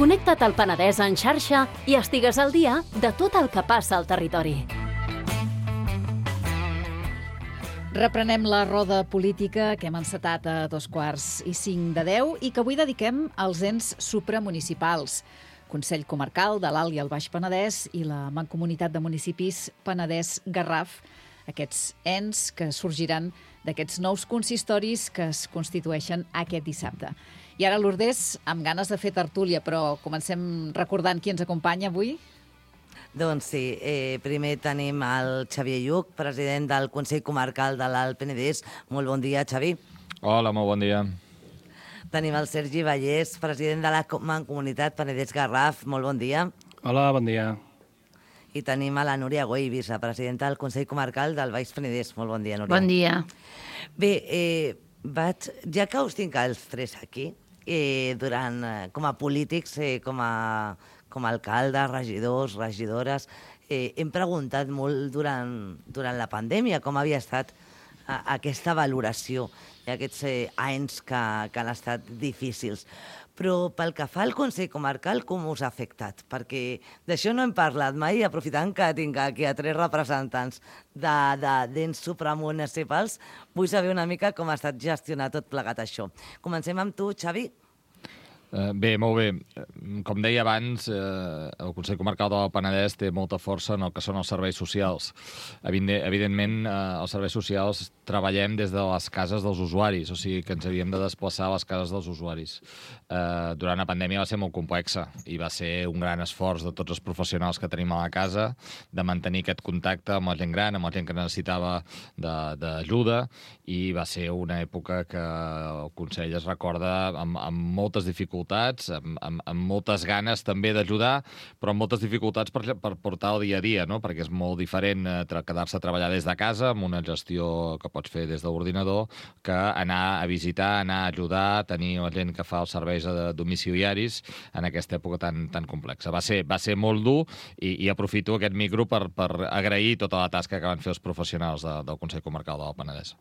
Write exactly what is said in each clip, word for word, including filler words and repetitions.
Connecta't al Penedès en xarxa i estigues al dia de tot el que passa al territori. Reprenem la roda política que hem encetat a dos quarts i cinc de deu i que avui dediquem als ens supramunicipals. Consell Comarcal de l'Alt i el Baix Penedès i la Mancomunitat de Municipis Penedès-Garraf. Aquests ens que sorgiran d'aquests nous consistoris que es constitueixen aquest dissabte. I ara, Lourdes, amb ganes de fer tertúlia, però comencem recordant qui ens acompanya avui. Doncs sí, eh, primer tenim el Xavier Lluc, president del Consell Comarcal de l'Alt Penedès. Molt bon dia, Xavi. Hola, molt bon dia. Tenim el Sergi Vallès, president de la Mancomunitat Penedès-Garraf. Molt bon dia. Hola, bon dia. I tenim a la Núria Güell, vicepresidenta del Consell Comarcal del Baix Penedès. Molt bon dia, Núria. Bon dia. Bé, eh, vaig, ja que us tinc els tres aquí, eh, durant, eh, com a polítics, eh, com a... com a alcaldes, regidors, regidores, eh, hem preguntat molt durant, durant la pandèmia com havia estat a, aquesta valoració i aquests eh, anys que, que han estat difícils. Però pel que fa al Consell Comarcal, com us ha afectat? Perquè d'això no hem parlat mai, aprofitant que tinc aquí a tres representants d'ens supramunicipals, vull saber una mica com ha estat gestionat tot plegat això. Comencem amb tu, Xavi. Uh, bé, molt bé. Com deia abans, uh, el Consell Comarcal del Penedès té molta força en el que són els serveis socials. Evident, evidentment, uh, els serveis socials treballem des de les cases dels usuaris, o sigui que ens havíem de desplaçar a les cases dels usuaris. Uh, durant la pandèmia va ser molt complexa i va ser un gran esforç de tots els professionals que tenim a la casa de mantenir aquest contacte amb la gent gran, amb la gent que necessitava d'ajuda, i va ser una època que el Consell es recorda amb, amb moltes dificultats, Amb, amb, amb moltes ganes també d'ajudar, però amb moltes dificultats per, per portar el dia a dia, no? Perquè és molt diferent eh, quedar-se a treballar des de casa, amb una gestió que pots fer des de l'ordinador, que anar a visitar, anar a ajudar, tenir la gent que fa els serveis domiciliaris en aquesta època tan, tan complexa. Va ser, va ser molt dur i, i aprofito aquest micro per, per agrair tota la tasca que van fer els professionals de, del Consell Comarcal del Penedès.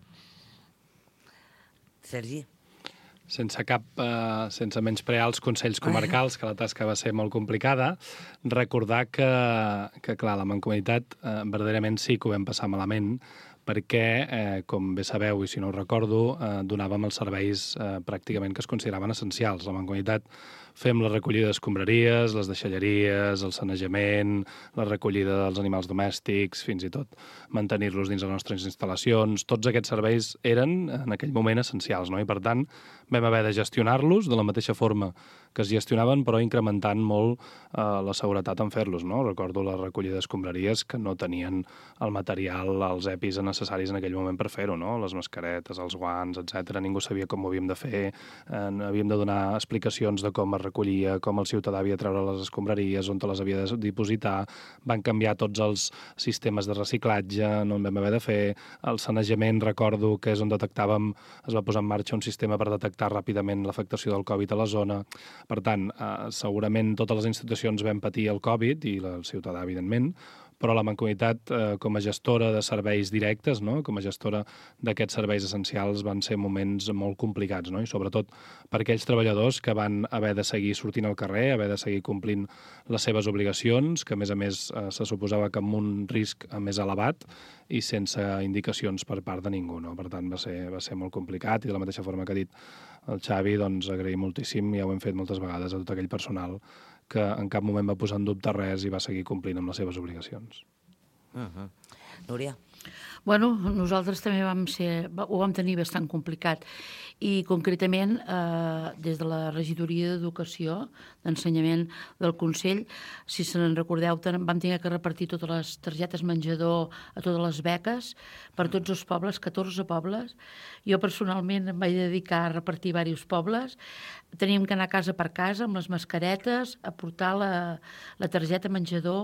Sergi. Sense cap, eh, sense menysprear els consells comarcals, que la tasca va ser molt complicada, recordar que, que clar, la Mancomunitat eh, verdaderament sí que ho vam passar malament, perquè, eh, com bé sabeu, i si no ho recordo, eh, donàvem els serveis eh, pràcticament que es consideraven essencials. La Mancomunitat fem la recollida d'escombraries, les deixalleries, el sanejament, la recollida dels animals domèstics, fins i tot mantenir-los dins les nostres instal·lacions. Tots aquests serveis eren, en aquell moment, essencials, no? I, per tant, vam haver de gestionar-los de la mateixa forma que es gestionaven, però incrementant molt eh, la seguretat en fer-los, no? Recordo la recollida d'escombraries que no tenien el material, els EPIs necessaris en aquell moment per fer-ho, no? Les mascaretes, els guants, etcètera. Ningú sabia com ho havíem de fer, eh, havíem de donar explicacions de com es recollia, com el ciutadà havia de treure les escombraries, on te les havia de dipositar. Van canviar tots els sistemes de reciclatge, no en vam haver de fer. El sanejament, recordo que és on detectàvem, es va posar en marxa un sistema per detectar ràpidament l'afectació del Covid a la zona. Per tant, eh, segurament totes les institucions vam patir el Covid, i el ciutadà, evidentment, però la Mancomunitat, eh, com a gestora de serveis directes, no? Com a gestora d'aquests serveis essencials, van ser moments molt complicats, no? I sobretot per aquells treballadors que van haver de seguir sortint al carrer, haver de seguir complint les seves obligacions, que a més a més eh, se suposava que amb un risc més elevat i sense indicacions per part de ningú, no? Per tant, va ser, va ser molt complicat, i de la mateixa forma que ha dit el Xavi, doncs agrair moltíssim, ja ho hem fet moltes vegades, a tot aquell personal que en cap moment va posar en dubte res i va seguir complint amb les seves obligacions. Uh-huh. Núria? Bueno, nosaltres també vam ser, ho vam tenir bastant complicat, i concretament eh, des de la regidoria d'Educació, d'Ensenyament del Consell, si se n'en recordeu, vam haver que repartir totes les targetes menjador a totes les beques per tots els pobles, catorze pobles. Jo personalment em vaig dedicar a repartir diversos pobles. Teníem que anar casa per casa amb les mascaretes, a portar la, la targeta menjador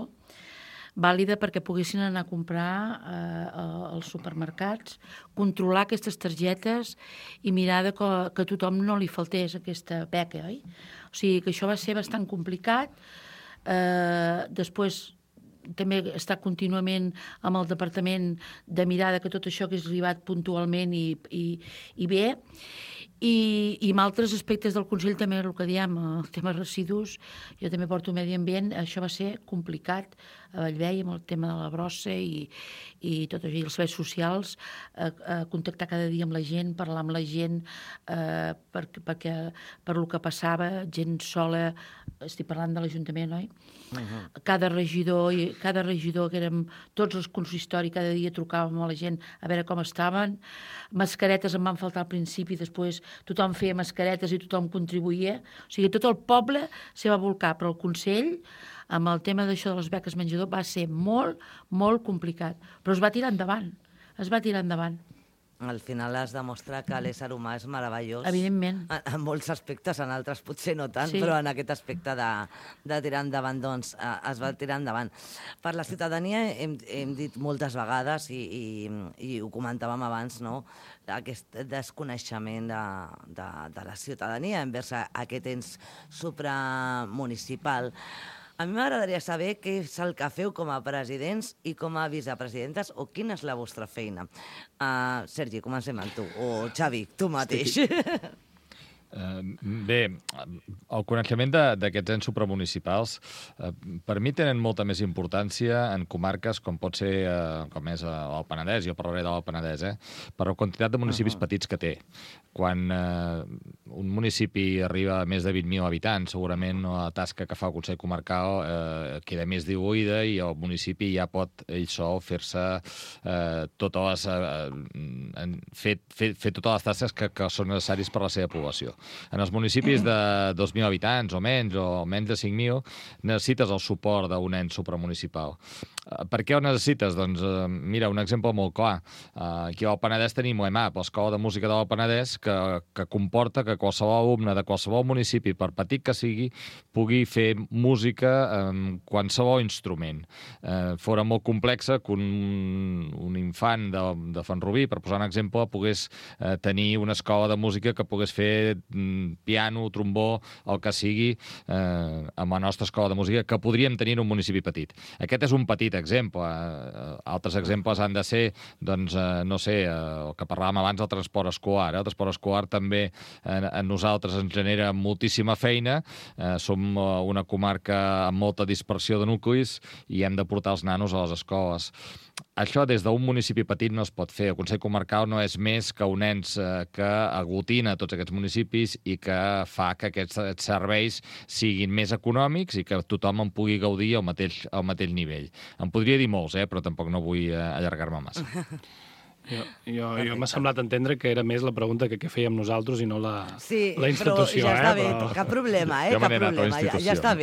vàlida perquè poguessin anar a comprar eh, als supermercats, controlar aquestes targetes i mirar de que, que a tothom no li faltés aquesta beca, oi? O sigui que això va ser bastant complicat. Eh, després també està contínuament amb el departament de mirada que tot això hagués arribat puntualment i, i, i bé. I, i en altres aspectes del Consell també, el que diem, el tema residus, jo també porto medi ambient, això va ser complicat a Bellvei amb el tema de la brossa i, i tot això, i els serveis socials, eh, eh, contactar cada dia amb la gent, parlar amb la gent, eh, per, perquè per lo que passava, gent sola, estic parlant de l'Ajuntament, oi? Uh-huh. Cada regidor, i cada regidor, que érem tots els consistori, cada dia trucàvem a la gent a veure com estaven, mascaretes em van faltar al principi, després tothom feia mascaretes i tothom contribuïa, o sigui, tot el poble s'hi va volcar, però el Consell, amb el tema d'això de les beques menjador, va ser molt, molt complicat, però es va tirar endavant, es va tirar endavant. Al final es demostra que l'ésser humà és meravellós. Evidentment. En, en molts aspectes, en altres potser no tant, sí. Però en aquest aspecte de, de tirar endavant, doncs, eh, es va tirar endavant. Per la ciutadania hem, hem dit moltes vegades, i, i, i ho comentàvem abans, no?, aquest desconeixement de, de, de la ciutadania envers aquest ens supramunicipal. A mi m'agradaria saber què és el que feu com a presidents i com a vicepresidentes, o quina és la vostra feina. Uh, Sergi, comencem amb tu. O Xavi, tu mateix. Sí. Uh, bé, el coneixement d'aquests ens supramunicipals uh, per mi tenen molta més importància en comarques com pot ser uh, com és uh, el Penedès, jo parlaré del Penedès, eh? Per la quantitat de municipis uh-huh. petits que té. Quan uh, un municipi arriba a més de vint mil habitants, segurament la tasca que fa el Consell Comarcal uh, queda més diluïda i el municipi ja pot ell sol fer-se uh, totes les, uh, fer, fer, fer totes les tasques que, que són necessàries per a la seva població. En els municipis de dos mil habitants o menys, o menys de cinc mil, necessites el suport d'un ens supramunicipal. Per què ho necessites? Doncs, mira, un exemple molt clar. Aquí al Penedès tenim l'E M A P, l'Escola de Música del Penedès, que, que comporta que qualsevol alumne de qualsevol municipi, per petit que sigui, pugui fer música amb qualsevol instrument. Eh, fora molt complexa que un, un infant de, de Font-rubí, per posar un exemple, pogués eh, tenir una escola de música que pogués fer piano, trombó, el que sigui, eh, amb la nostra escola de música, que podríem tenir en un municipi petit. Aquest és un petit exemple. Eh, altres exemples han de ser, doncs, eh, no sé, eh, el que parlàvem abans del transport escolar. Eh? El transport escolar també eh, a nosaltres ens genera moltíssima feina. Eh, som una comarca amb molta dispersió de nuclis i hem de portar els nanos a les escoles. Això des d'un municipi petit no es pot fer. El Consell Comarcal no és més que un ens eh, que aglutina tots aquests municipis i que fa que aquests serveis siguin més econòmics i que tothom en pugui gaudir al mateix, al mateix nivell. En podria dir molts, eh, però tampoc no vull eh, allargar-me massa. Jo, jo, jo m'ha semblat entendre que era més la pregunta que què fèiem nosaltres i no la, sí, la institució. Sí, però ja està eh? bé, però... cap problema, eh? Jo cap problema, ja, ja està bé.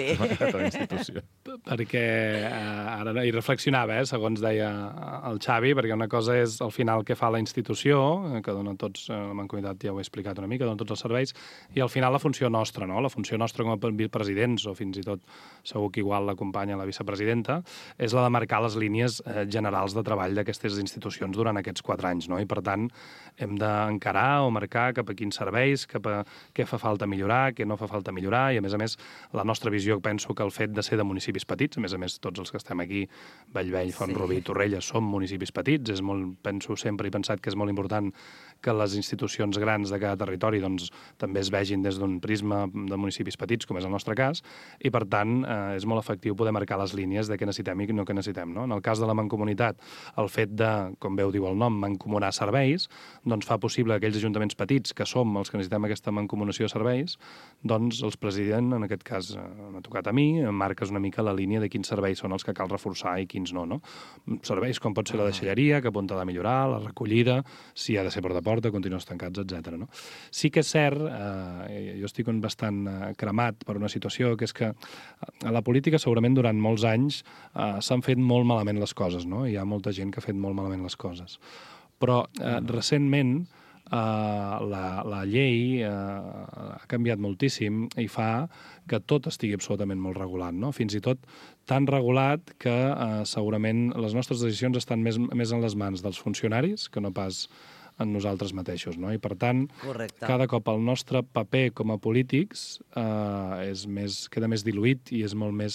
Perquè eh, ara hi reflexionava, eh, segons deia el Xavi, perquè una cosa és al final què fa la institució, que dona tots, la Mancomunitat ja ho he explicat una mica, dona tots els serveis, i al final la funció nostra, no? La funció nostra com a vicepresidents, o fins i tot segur que igual l'acompanya la vicepresidenta, és la de marcar les línies eh, generals de treball d'aquestes institucions durant aquests quatre anys, no? I per tant hem d'encarar o marcar cap a quins serveis, cap a què fa falta millorar, què no fa falta millorar, i a més a més la nostra visió, penso que el fet de ser de municipis petits, a més a més tots els que estem aquí, Bellvei, Font-rubí, sí. Torrelles, som municipis petits, és molt, penso sempre i pensat que és molt important que les institucions grans de cada territori doncs, també es vegin des d'un prisma de municipis petits, com és el nostre cas, i per tant eh, és molt efectiu poder marcar les línies de què necessitem i no què necessitem. No? En el cas de la Mancomunitat, el fet de, com bé ho diu el nom, mancomunar serveis, doncs fa possible que aquells ajuntaments petits, que som els que necessitem aquesta mancomunació de serveis, doncs els president, en aquest cas eh, m'ha tocat a mi, marques una mica la línia de quins serveis són els que cal reforçar i quins no. no? Serveis com pot ser la deixalleria, que apunta a millorar, la recollida, si ha de ser porta a porta, continuos tancats, etcètera. No? Sí que és cert, eh, jo estic bastant eh, cremat per una situació, que és que a la política segurament durant molts anys eh, s'han fet molt malament les coses, no? Hi ha molta gent que ha fet molt malament les coses. Però eh, recentment Uh, la, la llei uh, ha canviat moltíssim i fa que tot estigui absolutament molt regulat, no? Fins i tot tan regulat que uh, segurament les nostres decisions estan més, més en les mans dels funcionaris que no pas en nosaltres mateixos, no? I per tant, correcte, cada cop el nostre paper com a polítics eh, és més, queda més diluït i és molt més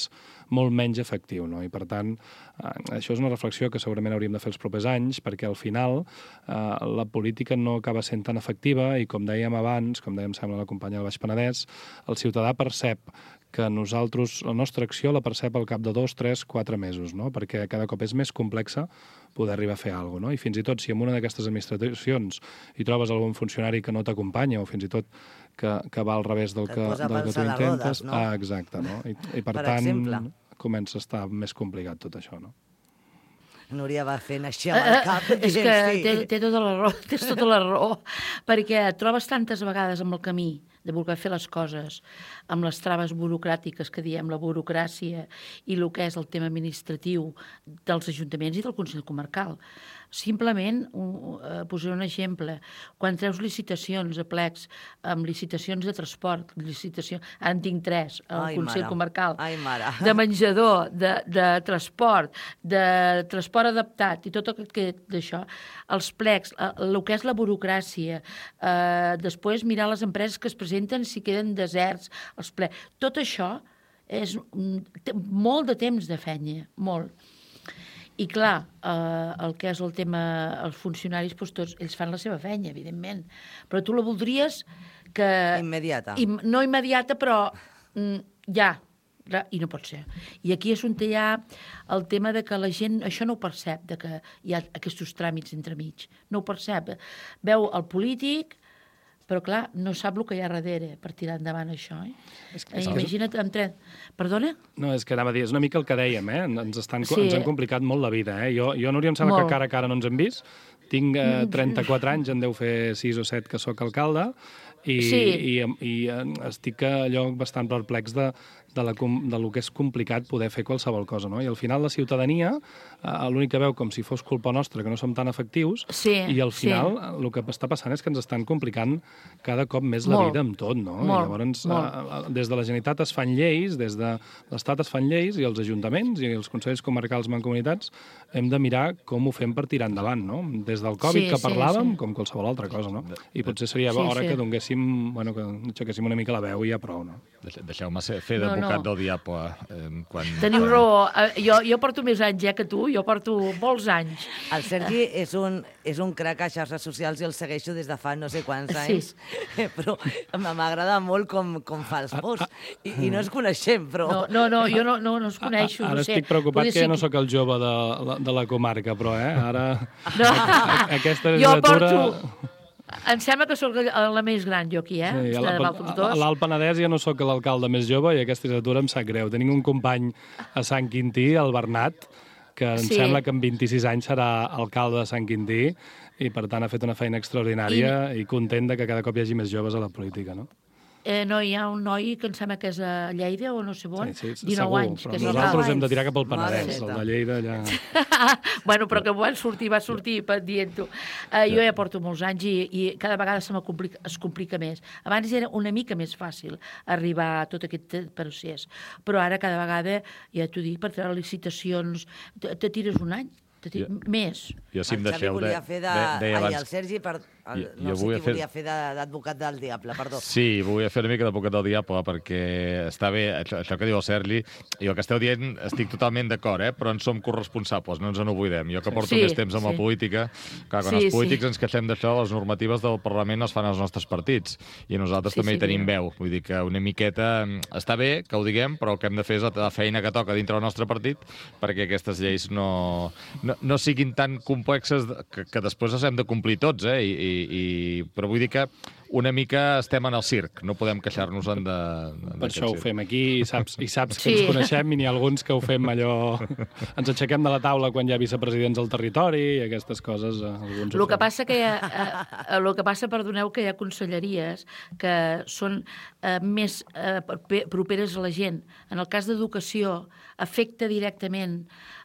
molt menys efectiu, no? I per tant, eh, això és una reflexió que segurament hauríem de fer els propers anys, perquè al final eh, la política no acaba sent tan efectiva i, com dèiem abans, com dèiem, sembla la companya del Baix Penedès, el ciutadà percep que nosaltres, la nostra acció la percep al cap de dos, tres, quatre mesos, no? Perquè cada cop és més complexa poder arribar a fer alguna cosa, no? I fins i tot si en una d'aquestes administracions hi trobes algun funcionari que no t'acompanya o fins i tot que, que va al revés del que, del que tu intentes... rodes, no? Ah, exacte, no? I, i per, Per tant, exemple. comença a estar més complicat tot això, no? Núria va fent així amb el cap. És que té, té tota la raó, tens tota la raó, perquè et trobes tantes vegades amb el camí de voler fer les coses, amb les traves burocràtiques que diem, la burocràcia i el que és el tema administratiu dels ajuntaments i del Consell Comarcal. Simplement, un, uh, posaré un exemple, quan treus licitacions a plecs, amb licitacions de transport, licitació, ara en tinc tres al Ai, Consell mare. Comarcal, Ai, mare. de menjador, de, de transport, de transport adaptat i tot aquest d'això, els plecs, el que és la burocràcia, eh, després mirar les empreses que es presenten si queden deserts, els plecs, tot això és té molt de temps de feina, molt. I clar, eh, el que és el tema, els funcionaris, doncs tots, ells fan la seva feina, evidentment, però tu la voldries que... Immediata. I, no immediata, però mm, ja, i no pot ser. I aquí és on hi ha el tema de que la gent això no ho percep, de que hi ha aquests tràmits entremig. No ho percep. Veu el polític, però clar, no sap el que hi ha darrere per tirar endavant això. Eh? És que, és eh, imagina't amb tren... Perdona? No, és que anava a dir, és una mica el que dèiem, eh? Ens, estan, Sí. ens han complicat molt la vida, eh? Jo, jo Núria, em sembla Molt. que cara a cara no ens hem vist. Tinc eh, trenta-quatre anys, en deu fer sis o set que sóc alcalde, i, Sí. i, i eh, estic allò bastant perplex de, de, la, com- de lo que és complicat poder fer qualsevol cosa, no? I al final la ciutadania eh, l'únic que veu com si fos culpa nostra, que no som tan efectius, Sí, i al sí. final el que està passant és que ens estan complicant cada cop més la Molt. vida amb tot, no? Molt, I llavors, molt. eh, des de la Generalitat es fan lleis, des de l'Estat es fan lleis, i els ajuntaments i els consells comarcals mancomunitats hem de mirar com ho fem per tirar endavant, no? Des del Covid, Sí, que sí, parlàvem, sí. com qualsevol altra cosa, no? I potser seria Sí, hora sí. que donguéssim, bueno, que aixequéssim una mica la veu i ja prou, no? Deixe- Deixeu-me ser- fer No, d'advocat no. del diable. Eh, quan, Teniu quan- raó. Eh, Jo, jo porto més anys eh, que tu, jo porto molts anys. El Sergi és un, és un crac a xarxes socials i el segueixo des de fa no sé quants Sí. anys, però m'agrada molt com, com fa els posts. I, I no ens coneixem, però... No, no, no jo no, no, no els coneixo. Ara no sé. estic preocupat Poder que ja ser no sóc el jove de, la- de la comarca, però, eh? Ara, No. aquesta Jo legislatura... porto... Em sembla que sóc la més gran, jo, aquí, eh? Sí, Sí, a de vosaltres dos. l'Alt Penedès ja no sóc l'alcalde més jove i aquesta legislatura em sap greu. Tenim un company a Sant Quintí, el Bernat, que em Sí. sembla que amb vint-i-sis anys serà alcalde de Sant Quintí i, per tant, ha fet una feina extraordinària i, i content de que cada cop hi hagi més joves a la política, no? Eh, no, hi ha un noi que em sembla que és a Lleida o no sé on, Sí, sí, dinou segur, anys. però Que és nosaltres legal. hem de tirar cap al Mare Penedès, el santa. de Lleida ja... Bueno, però que van sortir, va sortir per dient-ho. Uh, jo ja porto molts anys i, i cada vegada se complica, es complica més. Abans era una mica més fàcil arribar a tot aquest procés, però ara cada vegada, ja t'ho dic, per treure licitacions, te, te tires un any, te tires, Ja. més. Jo, si em el Xavi deixeu... volia de- fer de... de- deia Ai, abans- el Sergi, per... El, Jo- no jo sé volia qui fer- volia fer de- d'advocat del diable, perdó. Sí, volia fer una mica d'advocat del diable, perquè està bé, això, això que diu el Sergi, i el que esteu dient estic totalment d'acord, eh? Però en som corresponsables, no ens en oblidem. Jo que porto Sí, més temps amb la sí. política, clar, quan Sí, els polítics sí. ens queixem d'això, les normatives del Parlament les fan els nostres partits, i nosaltres Sí, també sí, hi tenim mira. veu. Vull dir que una miqueta... Està bé que ho diguem, però el que hem de fer és la feina que toca dintre del nostre partit perquè aquestes lleis no, no, no siguin tan complexes que, que després les hem de complir tots, eh? I, i, i... Però vull dir que una mica estem en el circ, no podem queixar-nos-en de... Per això ho fem aquí i saps, i saps que Sí. ens coneixem i n'hi ha alguns que ho fem allò... Ens aixequem de la taula quan hi ha vicepresidents al territori i aquestes coses. eh, Alguns ho El que fem. passa que hi ha, eh, el que passa, perdoneu, que hi ha conselleries que són eh, més eh, prope- properes a la gent. En el cas d'educació, afecta directament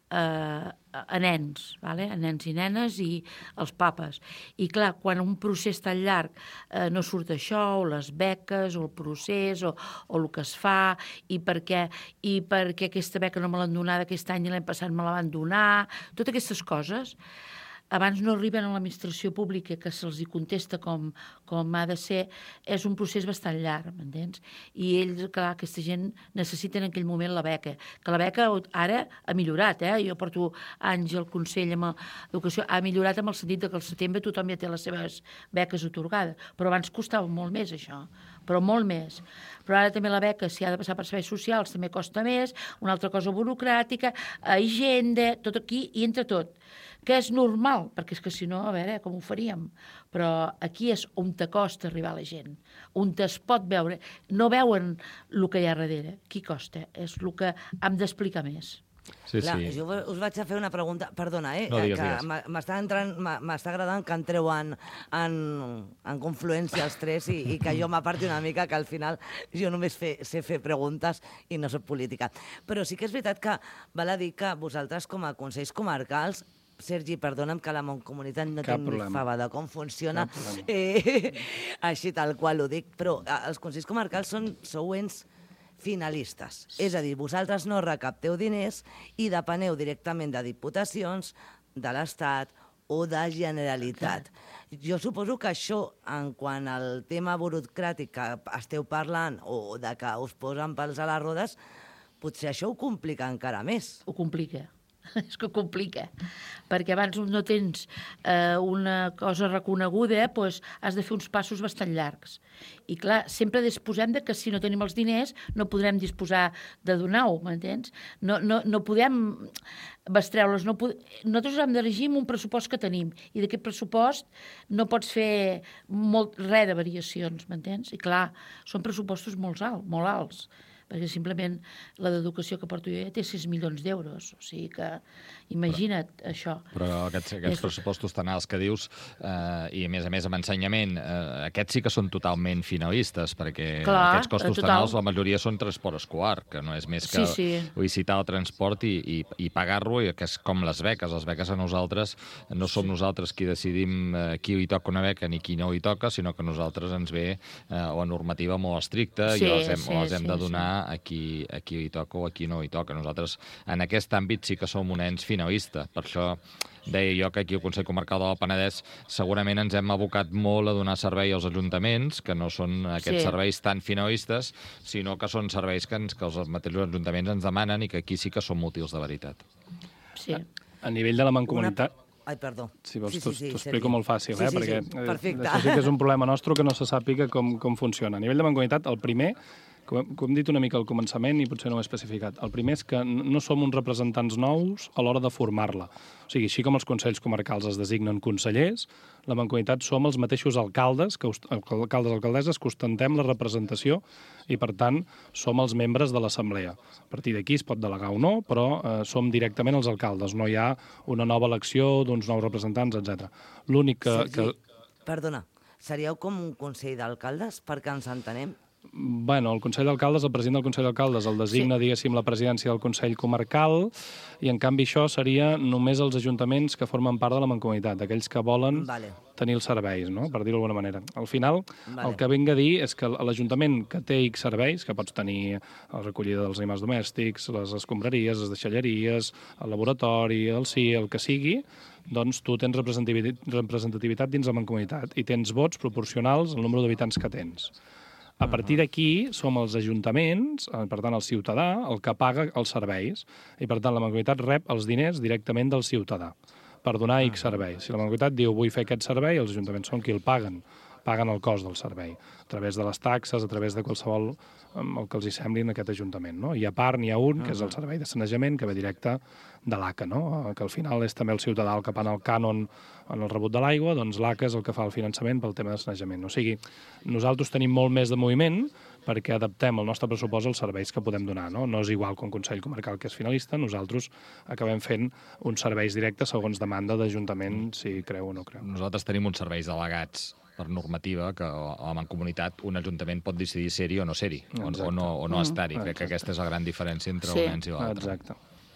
eh, a nens, vale? A nens i nenes i els papes. I clar, quan un procés tan llarg eh, no surt això, o les beques, o el procés, o, o el que es fa, i per què, i per què aquesta beca no me l'han donada aquest any i l'any passat me la van donar, totes aquestes coses, abans no arriben a l'administració pública que se'ls hi contesta com, com ha de ser, és un procés bastant llarg, m'entens? I ells, clar, aquesta gent necessiten en aquell moment la beca, que la beca ara ha millorat, eh? Jo porto anys al Consell amb Educació, ha millorat en el sentit que al setembre tothom ja té les seves beques atorgades, però abans costava molt més això, però molt més. Però ara també la beca, si ha de passar per serveis socials, també costa més, una altra cosa burocràtica, agenda, tot aquí i entre tot, que és normal, perquè és que si no, a veure, com ho faríem? Però aquí és on te costa arribar a la gent, on es pot veure. No veuen el que hi ha darrere, qui costa, és el que hem d'explicar més. Sí, Clar, sí. jo us vaig a fer una pregunta, perdona, eh? No, digues, que digues. m'està entrant, m'està agradant que entreu en, en, en confluència els tres i, i que jo m'aparti una mica, que al final jo només fe, sé fer preguntes i no soc política. Però sí que és veritat que val a dir que vosaltres com a consells comarcals, Sergi, perdona'm que la Mancomunitat no Cap tinc ni problema. fava de com funciona, eh, així tal qual ho dic, però eh, els consells comarcals són següents finalistes. És a dir, vosaltres no recapteu diners i depeneu directament de diputacions, de l'Estat o de Generalitat. Jo suposo que això, en quant al tema burocràtic que esteu parlant o de que us posen pals a les rodes, potser això ho complica encara més. Ho complica. És que ho complica, perquè abans no tens eh, una cosa reconeguda, doncs has de fer uns passos bastant llargs. I clar, sempre disposem de que si no tenim els diners no podrem disposar de donar-ho, m'entens? No, no, no podem bestreure'ls. No pod... Nosaltres hem de regir amb un pressupost que tenim i d'aquest pressupost no pots fer molt, res de variacions, m'entens? I clar, són pressupostos molt alts, molt alts. Perquè simplement la d'educació que porto jo ja té sis milions d'euros. O sigui que, imagina't però, això. Però aquests, aquests és... pressupostos tan alts que dius, eh, i a més a més amb ensenyament, eh, aquests sí que són totalment finalistes, perquè Clar, aquests costos total. tan alts, la majoria són transport escolar, que no és més que sí, sí. licitar el transport i, i, i pagar-lo, i que és com les beques. Les beques a nosaltres, no som sí. nosaltres qui decidim eh, qui li toca una beca ni qui no li toca, sinó que nosaltres ens ve eh, la normativa molt estricta sí, i les hem, sí, les hem sí, de donar sí. a qui, a qui li toca o a qui no li toca. Nosaltres, en aquest àmbit, sí que som un ens finalista. Per això deia jo que aquí al Consell Comarcal del Penedès segurament ens hem abocat molt a donar servei als ajuntaments, que no són aquests Sí. serveis tan finalistes, sinó que són serveis que, ens, que els mateixos ajuntaments ens demanen i que aquí sí que són útils de veritat. Sí. A nivell de la Mancomunitat... Una... Ai, perdó. Si vols, sí, t'ho sí, sí, explico molt fàcil, sí, eh? sí, perquè sí. Perfecte. això sí que és un problema nostre que no se sàpiga com, com funciona. A nivell de Mancomunitat, el primer, com, com hem dit una mica al començament i potser no ho he especificat, el primer és que no som uns representants nous a l'hora de formar-la. O sigui, així com els consells comarcals es designen consellers, la Mancomunitat som els mateixos alcaldes, que, alcaldes alcaldesses, que ostentem la representació i, per tant, som els membres de l'Assemblea. A partir d'aquí es pot delegar o no, però eh, som directament els alcaldes. No hi ha una nova elecció d'uns nous representants, etcètera. L'únic que... Sergi, que... perdona, seríeu com un consell d'alcaldes, perquè ens entenem? Bueno, el Consell d'Alcaldes, el president del Consell d'Alcaldes el designa, sí. diguéssim, la presidència del Consell Comarcal, i en canvi això seria només els ajuntaments que formen part de la Mancomunitat, aquells que volen vale. tenir els serveis, no? Per dir-ho d'alguna manera. Al final, vale. el que vinc a dir és que l'Ajuntament que té X serveis, que pots tenir la recollida dels animals domèstics, les escombraries, les deixalleries, el laboratori, el C I, el que sigui, doncs tu tens representativitat dins la Mancomunitat i tens vots proporcionals al nombre d'habitants que tens. A partir d'aquí som els ajuntaments, per tant el ciutadà, el que paga els serveis, i per tant la Mancomunitat rep els diners directament del ciutadà per donar X serveis. Si la Mancomunitat diu vull fer aquest servei, els ajuntaments són qui el paguen, paguen el cost del servei, a través de les taxes, a través de qualsevol el que els hi sembli en aquest ajuntament. No? I a part n'hi ha un, que és el servei de sanejament, que ve directe de l'A C A, no? Que al final és també el ciutadà el que paga el cànon en el rebut de l'aigua, doncs l'A C A és el que fa el finançament pel tema de sanejament. O sigui, nosaltres tenim molt més de moviment perquè adaptem el nostre pressupost als serveis que podem donar. No, no és igual que un Consell Comarcal que és finalista, nosaltres acabem fent uns serveis directes segons demanda d'Ajuntament, si creu o no creu. Nosaltres tenim uns serveis delegats per normativa que a la Mancomunitat un ajuntament pot decidir ser-hi o no ser-hi, o, o no, o no estar-hi. Crec que aquesta és la gran diferència entre Sí. un ens i l'altre. Exacte.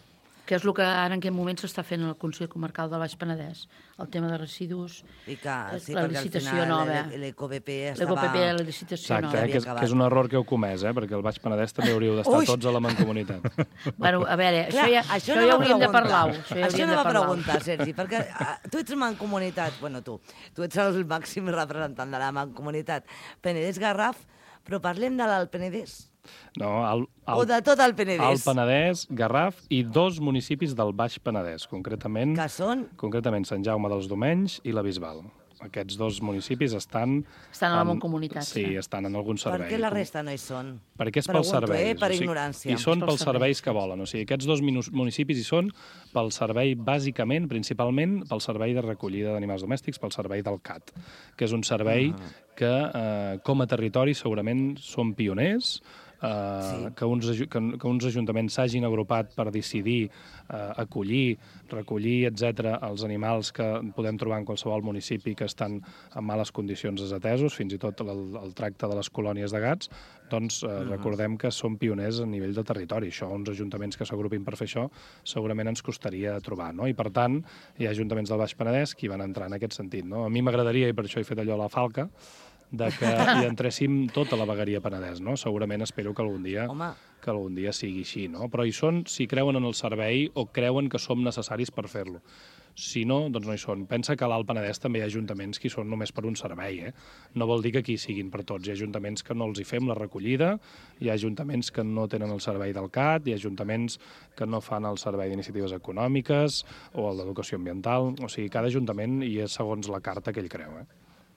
que és el que ara en aquest moment s'està fent al Consell Comarcal del Baix Penedès, el tema de residus, I que, sí, la perquè al licitació final nova. l'Ecobp estava... L'Ecopep, la licitació Exacte, nova. eh, que, és, que és un error que heu comès, eh, perquè el Baix Penedès també hauríeu d'estar Ui! tots a la mancomunitat. Bueno, a veure, Clar, això ja, això això no ja va hauríem de preguntar. parlar-ho. Això, ja Això hauríem no de va parlar-ho. preguntar, Sergi, perquè ah, tu ets mancomunitat, bueno, tu, tu ets el màxim representant de la mancomunitat Penedès-Garraf, però parlem de l'Alt Penedès. No, el, O el, de tot el Penedès. el Penedès, Garraf i dos municipis del Baix Penedès, concretament, Que són... concretament Sant Jaume dels Domenys i la Bisbal. Aquests dos municipis estan... Estan a la en- Mancomunitat, Sí, sí. estan en algun servei. Per què la resta no hi són? Perquè és pels Pregunto, serveis. Eh, per o sigui, ignorància. I són Pels pels serveis que volen. O sigui, aquests dos minus- municipis hi són pel servei, bàsicament, principalment, pel servei de recollida d'animals domèstics, pel servei del C A T, que és un servei Ah. que, eh, com a territori, segurament són pioners, eh, Sí. que, uns, aju- que, que uns ajuntaments s'hagin agrupat per decidir eh, acollir, recollir, etcètera, els animals que podem trobar en qualsevol municipi que estan en males condicions desatesos, fins i tot el, el tracte de les colònies de gats, doncs eh, recordem que som pioners a nivell de territori. Això, uns ajuntaments que s'agrupin per fer això, segurament ens costaria trobar, no? I, per tant, hi ha ajuntaments del Baix Penedès que hi van entrar en aquest sentit, no? A mi m'agradaria, i per això he fet allò a la falca, de que hi entréssim tota la vegueria Penedès, no? Segurament espero que algun dia Home. que algun dia sigui així, no? Però hi són si creuen en el servei o creuen que som necessaris per fer-lo. Si no, doncs no hi són. Pensa que a l'Alt Penedès també hi ha ajuntaments que hi són només per un servei, eh? No vol dir que aquí siguin per tots. Hi ha ajuntaments que no els hi fem la recollida, hi ha ajuntaments que no tenen el servei del C A T, hi ha ajuntaments que no fan el servei d'iniciatives econòmiques o el d'educació ambiental. O sigui, cada ajuntament hi és segons la carta que ell creu, eh?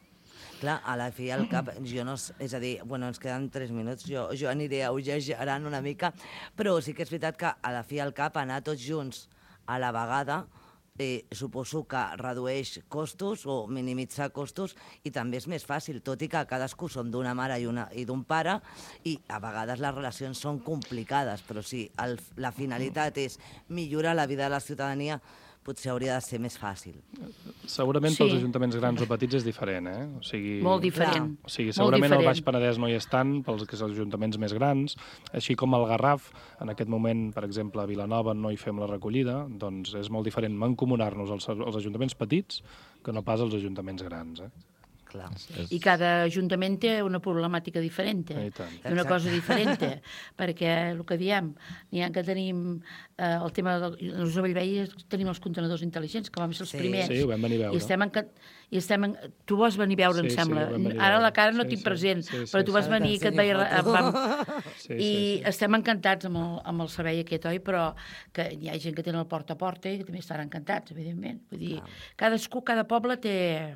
Clar, a la fi al cap, jo no... s- És a dir, bueno, ens queden tres minuts, jo, jo aniré augegerant una mica, però sí que és veritat que a la fi al cap anar tots junts a la vegada eh, suposo que redueix costos o minimitzar costos i també és més fàcil, tot i que cadascú som d'una mare i, una, i d'un pare i a vegades les relacions són complicades, però si el, la finalitat és millorar la vida de la ciutadania, potser hauria de ser més fàcil. Segurament Sí. pels ajuntaments grans o petits és diferent, eh? O sigui, Molt diferent. O sigui, Molt segurament el diferent. Baix Penedès no hi és tant pels que són els ajuntaments més grans, així com el Garraf, en aquest moment, per exemple, a Vilanova no hi fem la recollida, doncs és molt diferent mancomunar-nos els, els ajuntaments petits que no pas els ajuntaments grans, eh? Clar. I cada ajuntament té una problemàtica diferent, I tant. i una cosa diferent, perquè el que diem, n'hi ha que tenim eh, el tema de les Bellvei, tenim els contenedors intel·ligents, que vam ser els Sí. primers. Sí, ho vam venir a veure. I estem en, i estem en, tu vas venir a veure, Sí, em sí, sembla. ho vam venir a Ara veure. la cara no Sí, tinc sí, present, sí, sí, però tu vas sí. venir, que et T'ensenyo veia... foto. Vam, Sí, I sí, sí. estem encantats amb el, amb el servei aquest, oi? Però que hi ha gent que té el porta a porta i que també estan encantats, evidentment. Vull dir, cadascú, cada poble té...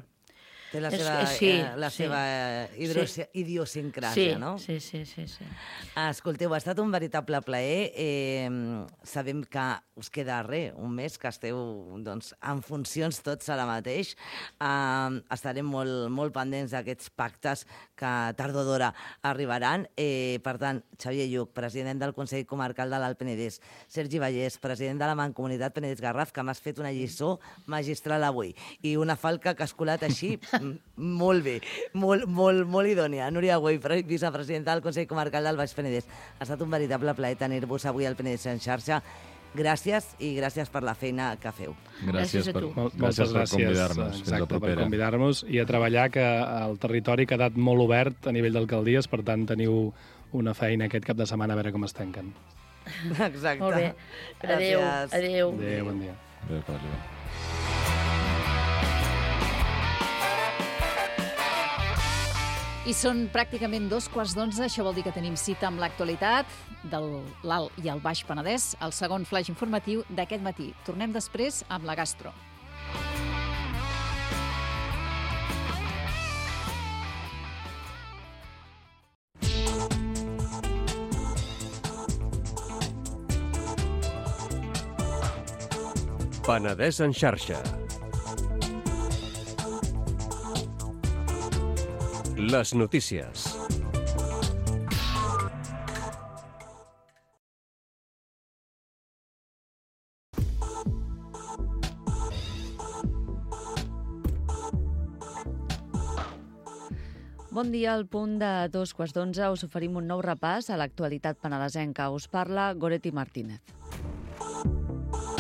Té la És- seva, és- sí, eh, la sí. seva eh, hidrosi- idiosincràsia, Sí, no? sí, sí, sí, sí. Escolteu, ha estat un veritable plaer. Eh, sabem que us queda res, un mes que esteu doncs, en funcions tots ara mateix. Eh, estarem molt, molt pendents d'aquests pactes que tard o d'hora arribaran. Eh, per tant, Xavier Lluc, president del Consell Comarcal de l'Alt Penedès, Sergi Vallès, president de la Mancomunitat Penedès-Garraf, que m'has fet una lliçó magistral avui, i una falca que has colat així m- molt bé, molt, molt, molt idònia. Núria Güell, pre- vicepresidenta del Consell Comarcal del Baix Penedès. Ha estat un veritable plaer tenir-vos avui al Penedès en xarxa. Gràcies i gràcies per la feina que feu. Gràcies a per, tu. Mol- gràcies Moltes per gràcies, convidar-nos. Fins la exacte, per propera. convidar-nos i a treballar, que el territori ha quedat molt obert a nivell d'alcaldies, per tant teniu una feina aquest cap de setmana a veure com es tanquen. Exacte. Molt bé. Adéu, Gràcies. adéu. Adéu, bon dia. Adéu, que vagi bé. I són pràcticament dos quarts d'onze, això vol dir que tenim cita amb l'actualitat de l'Alt i el Baix Penedès, el segon flash informatiu d'aquest matí. Tornem després amb la gastro. Penedès en xarxa. Les notícies. Bon dia, al punt de dos quarts d'onze us oferim un nou repàs a l'actualitat penedesenca. Us parla Goretti Martínez.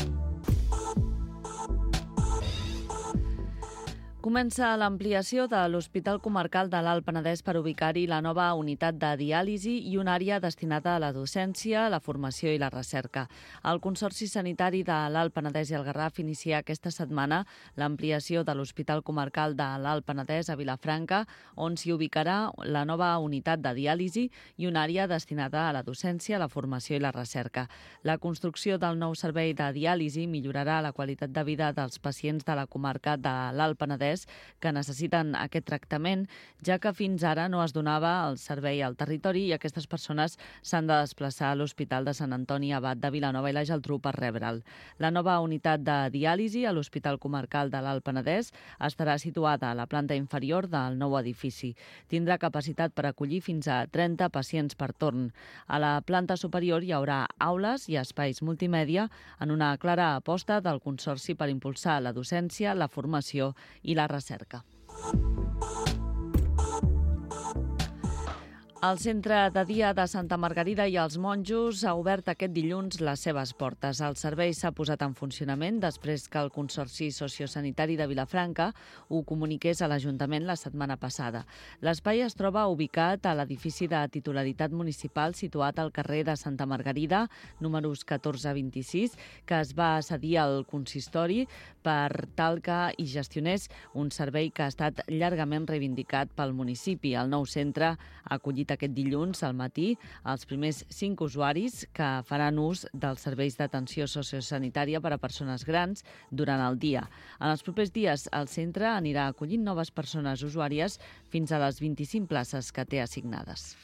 Comença l'ampliació de l'Hospital Comarcal de l'Alt Penedès per ubicar-hi la nova unitat de diàlisi i una àrea destinada a la docència, la formació i la recerca. El Consorci Sanitari de l'Alt Penedès i el Garraf inicia aquesta setmana l'ampliació de l'Hospital Comarcal de l'Alt Penedès a Vilafranca, on s'hi ubicarà la nova unitat de diàlisi i una àrea destinada a la docència, la formació i la recerca. La construcció del nou servei de diàlisi millorarà la qualitat de vida dels pacients de la comarca de l'Alt Penedès que necessiten aquest tractament, ja que fins ara no es donava el servei al territori i aquestes persones s'han de desplaçar a l'Hospital de Sant Antoni Abat de Vilanova i la Geltrú per rebre'l. La nova unitat de diàlisi a l'Hospital Comarcal de l'Alt Penedès estarà situada a la planta inferior del nou edifici. Tindrà capacitat per acollir fins a trenta pacients per torn. A la planta superior hi haurà aules i espais multimèdia en una clara aposta del Consorci per impulsar la docència, la formació i la recerca. El Centre de Dia de Santa Margarida i els Monjos ha obert aquest dilluns les seves portes. El servei s'ha posat en funcionament després que el Consorci Sociosanitari de Vilafranca ho comuniqués a l'Ajuntament la setmana passada. L'espai es troba ubicat a l'edifici de titularitat municipal situat al carrer de Santa Margarida, números catorze vint-i-sis, que es va cedir al consistori per tal que hi gestionés un servei que ha estat llargament reivindicat pel municipi. El nou centre ha acollit aquest dilluns al matí els primers cinc usuaris que faran ús dels serveis d'atenció sociosanitària per a persones grans durant el dia. En els propers dies, el centre anirà acollint noves persones usuàries fins a les vint-i-cinc places que té assignades.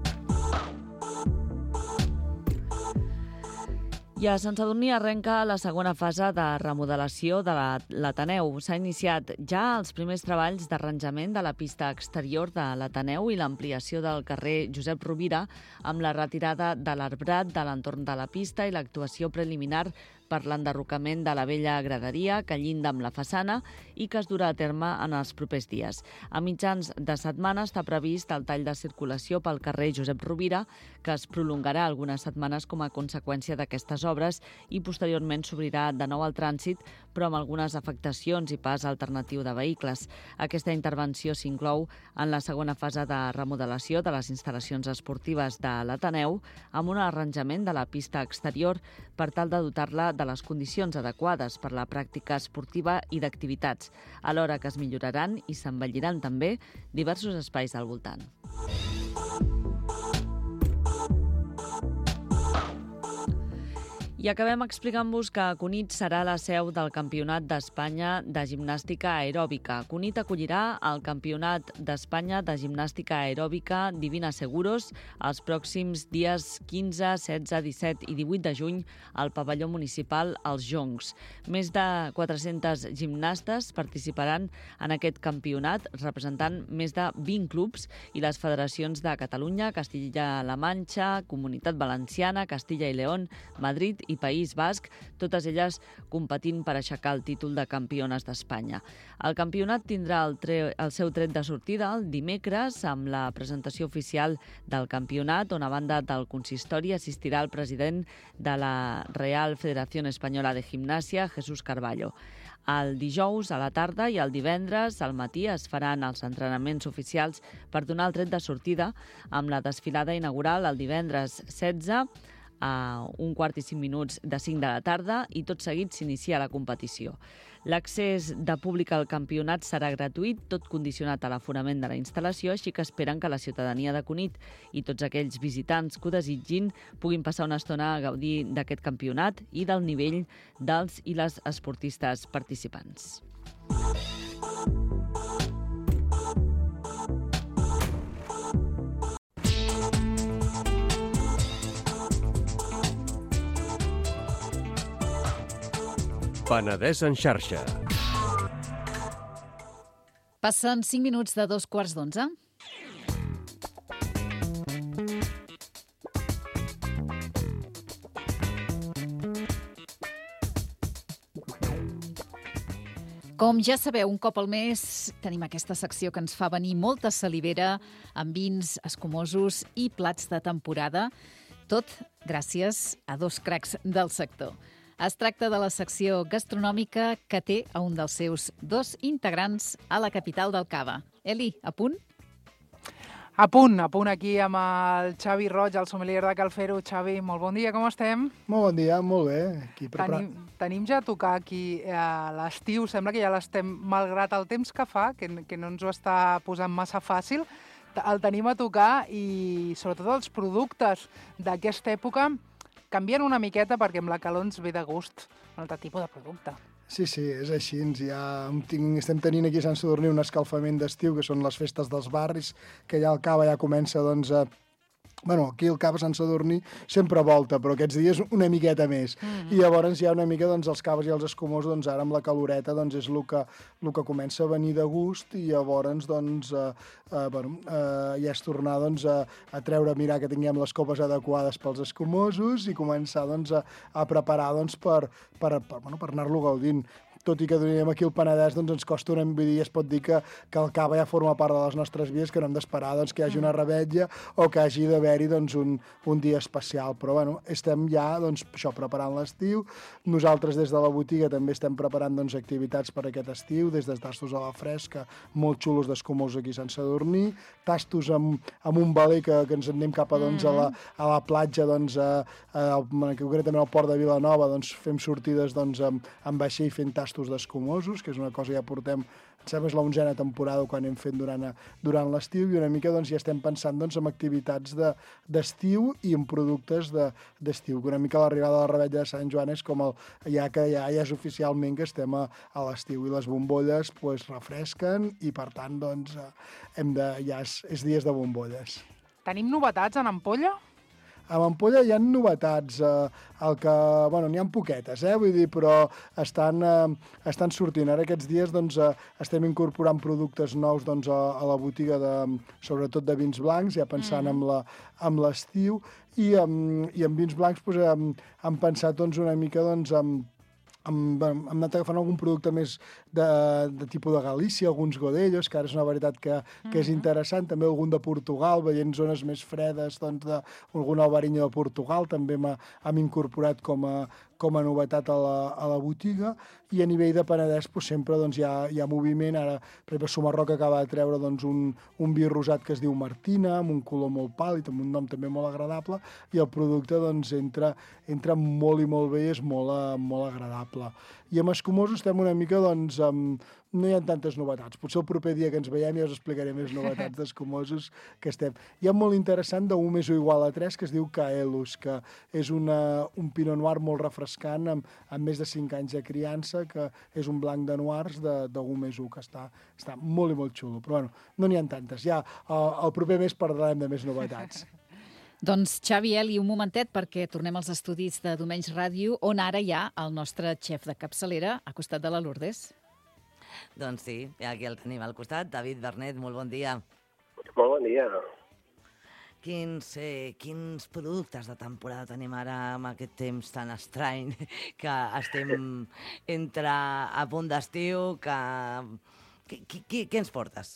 I a Sant Sadurní arrenca la segona fase de remodelació de l'Ateneu. S'ha iniciat ja els primers treballs d'arranjament de la pista exterior de l'Ateneu i l'ampliació del carrer Josep Rovira amb la retirada de l'arbrat de l'entorn de la pista i l'actuació preliminar per l'enderrocament de la vella graderia que llinda amb la façana i que es durà a terme en els propers dies. A mitjans de setmana està previst el tall de circulació pel carrer Josep Rovira, que es prolongarà algunes setmanes com a conseqüència d'aquestes obres i posteriorment s'obrirà de nou al trànsit, però amb algunes afectacions i pas alternatiu de vehicles. Aquesta intervenció s'inclou en la segona fase de remodelació de les instal·lacions esportives de l'Ateneu amb un arranjament de la pista exterior per tal de dotar-la de les condicions adequades per la pràctica esportiva i d'activitats, alhora que es milloraran i s'embelliran també diversos espais al voltant. I acabem explicant-vos que Cunit serà la seu del Campionat d'Espanya de Gimnàstica Aeròbica. Cunit acollirà el Campionat d'Espanya de Gimnàstica Aeròbica Divina Seguros els pròxims dies quinze, setze, disset i divuit de juny al pavelló municipal Els Joncs. Més de quatre-centes gimnastes participaran en aquest campionat, representant més de vint clubs i les federacions de Catalunya, Castilla-La Manxa, Comunitat Valenciana, Castilla i León, Madrid i País Basc, totes elles competint per aixecar el títol de campiones d'Espanya. El campionat tindrà el, tre el seu tret de sortida el dimecres amb la presentació oficial del campionat, on a banda del consistori assistirà el president de la Real Federación Española de Gimnasia, Jesús Carballo. El dijous a la tarda i el divendres al matí es faran els entrenaments oficials per donar el tret de sortida amb la desfilada inaugural el divendres setze a un quart i cinc minuts de cinc de la tarda i tot seguit s'inicia la competició. L'accés de públic al campionat serà gratuït, tot condicionat a l'aforament de la instal·lació, així que esperen que la ciutadania de Cunit i tots aquells visitants que ho desitgin puguin passar una estona a gaudir d'aquest campionat i del nivell dels i les esportistes participants. Penedès en xarxa. Passen cinc minuts de dos quarts d'onze. Com ja sabeu, un cop al mes tenim aquesta secció que ens fa venir molta salivera amb vins escumosos i plats de temporada, tot gràcies a dos cracs del sector. Es tracta de la secció gastronòmica que té a un dels seus dos integrants a la capital del Cava. Eli, a punt? A punt, a punt aquí amb el Xavi Roig, el sommelier de Cal Fer-ho. Xavi, molt bon dia, com estem? Molt bon dia, molt bé. Aquí preparat. Tenim, tenim ja a tocar aquí eh, l'estiu, sembla que ja l'estem, malgrat el temps que fa, que, que no ens ho està posant massa fàcil, el tenim a tocar i sobretot els productes d'aquesta època canvien una miqueta perquè amb la calor ens ve de gust un altre tipus de producte. Sí, sí, és així. Ja estem tenint aquí a Sant Sadurní un escalfament d'estiu, que són les festes dels barris, que ja el Cava ja comença, doncs, a... Bueno, aquí el Cava Sant Sadurní sempre volta, però aquests dies una miqueta més. Mm-hmm. I llavors ja una mica, doncs, els caves i els escumosos, doncs, ara amb la caloreta, doncs, és el que, el que comença a venir de gust i llavors, doncs, eh, eh, bueno, eh, ja és tornar, doncs, a, a treure, a mirar que tinguem les copes adequades pels escumosos i començar, doncs, a, a preparar, doncs, per, per, per, bueno, per anar-lo gaudint. Tot i que donem aquí el Penedès, doncs ens costa una... Vull dir, es pot dir que, que el Cava ja forma part de les nostres vides, que no hem d'esperar doncs, que hi hagi una revetlla o que hagi d'haver-hi doncs, un, un dia especial. Però bueno, estem ja doncs, això preparant l'estiu. Nosaltres des de la botiga també estem preparant doncs, activitats per aquest estiu, des de tastos a la fresca, molt xulos d'escumosos aquí a Sant Sadurní, tastos amb, amb un veler que, que ens anem cap a, doncs, a, la, a la platja, doncs, a, a, a, concretament al port de Vilanova, doncs, fem sortides doncs, amb, amb vaixell fent tastos d'escumosos, que és una cosa que ja portem, em sembla, és la onzena temporada quan hem fet durant, durant l'estiu, i una mica doncs, ja estem pensant doncs, en activitats d'estiu de, i en productes d'estiu, de, que una mica l'arribada de la revetlla de Sant Joan és com el, ja que ja, ja és oficialment que estem a, a l'estiu, i les bombolles pues, refresquen i per tant doncs, hem de, ja és, és dies de bombolles. Tenim novetats en ampolla? Amb ampolla hi ha novetats, eh, el que, bueno, n'hi ha poquetes, eh, vull dir, però estan, eh, estan sortint. Ara aquests dies doncs, eh, estem incorporant productes nous doncs, a, a la botiga, de, sobretot de vins blancs, ja pensant mm. amb la, amb l'estiu, i, amb, i amb vins blancs doncs, hem, hem pensat doncs, una mica doncs, amb Hem, hem anat agafant algun producte més de, de tipus de Galícia, alguns godellos, que ara és una varietat que, que és interessant, també algun de Portugal, veient zones més fredes, doncs, de, algun albariño de Portugal, també hem incorporat com a, com a novetat a la, a la botiga, i a nivell de Penedès doncs, sempre doncs, hi, ha, hi ha moviment. Ara, per exemple, Sumarroc acaba de treure doncs, un, un vi rosat que es diu Martina, amb un color molt pàl·lid, amb un nom també molt agradable, i el producte doncs, entra, entra molt i molt bé i és molt, molt agradable. I amb escumosos estem una mica, doncs, amb... no hi ha tantes novetats. Potser el proper dia que ens veiem ja us explicaré més novetats d'escumosos que estem. Hi ha molt interessant d'un més o igual a tres que es diu Caelus, que és una, un pinot noir molt refrescant amb, amb més de cinc anys de criança, que és un blanc de noirs d'un més u, que està, està molt i molt xulo. Però bueno, no n'hi ha tantes. Ja el, el proper mes parlarem de més novetats. Doncs Xavi, Eli, un momentet perquè tornem als estudis de Domenys Ràdio, on ara hi ha el nostre xef de capçalera a costat de la Lourdes. Doncs sí, aquí el tenim al costat. David Bernet, molt bon dia. Molt bon dia. Quins, eh, quins productes de temporada tenim ara amb aquest temps tan estrany que estem entre a punt d'estiu? Que... Què ens portes?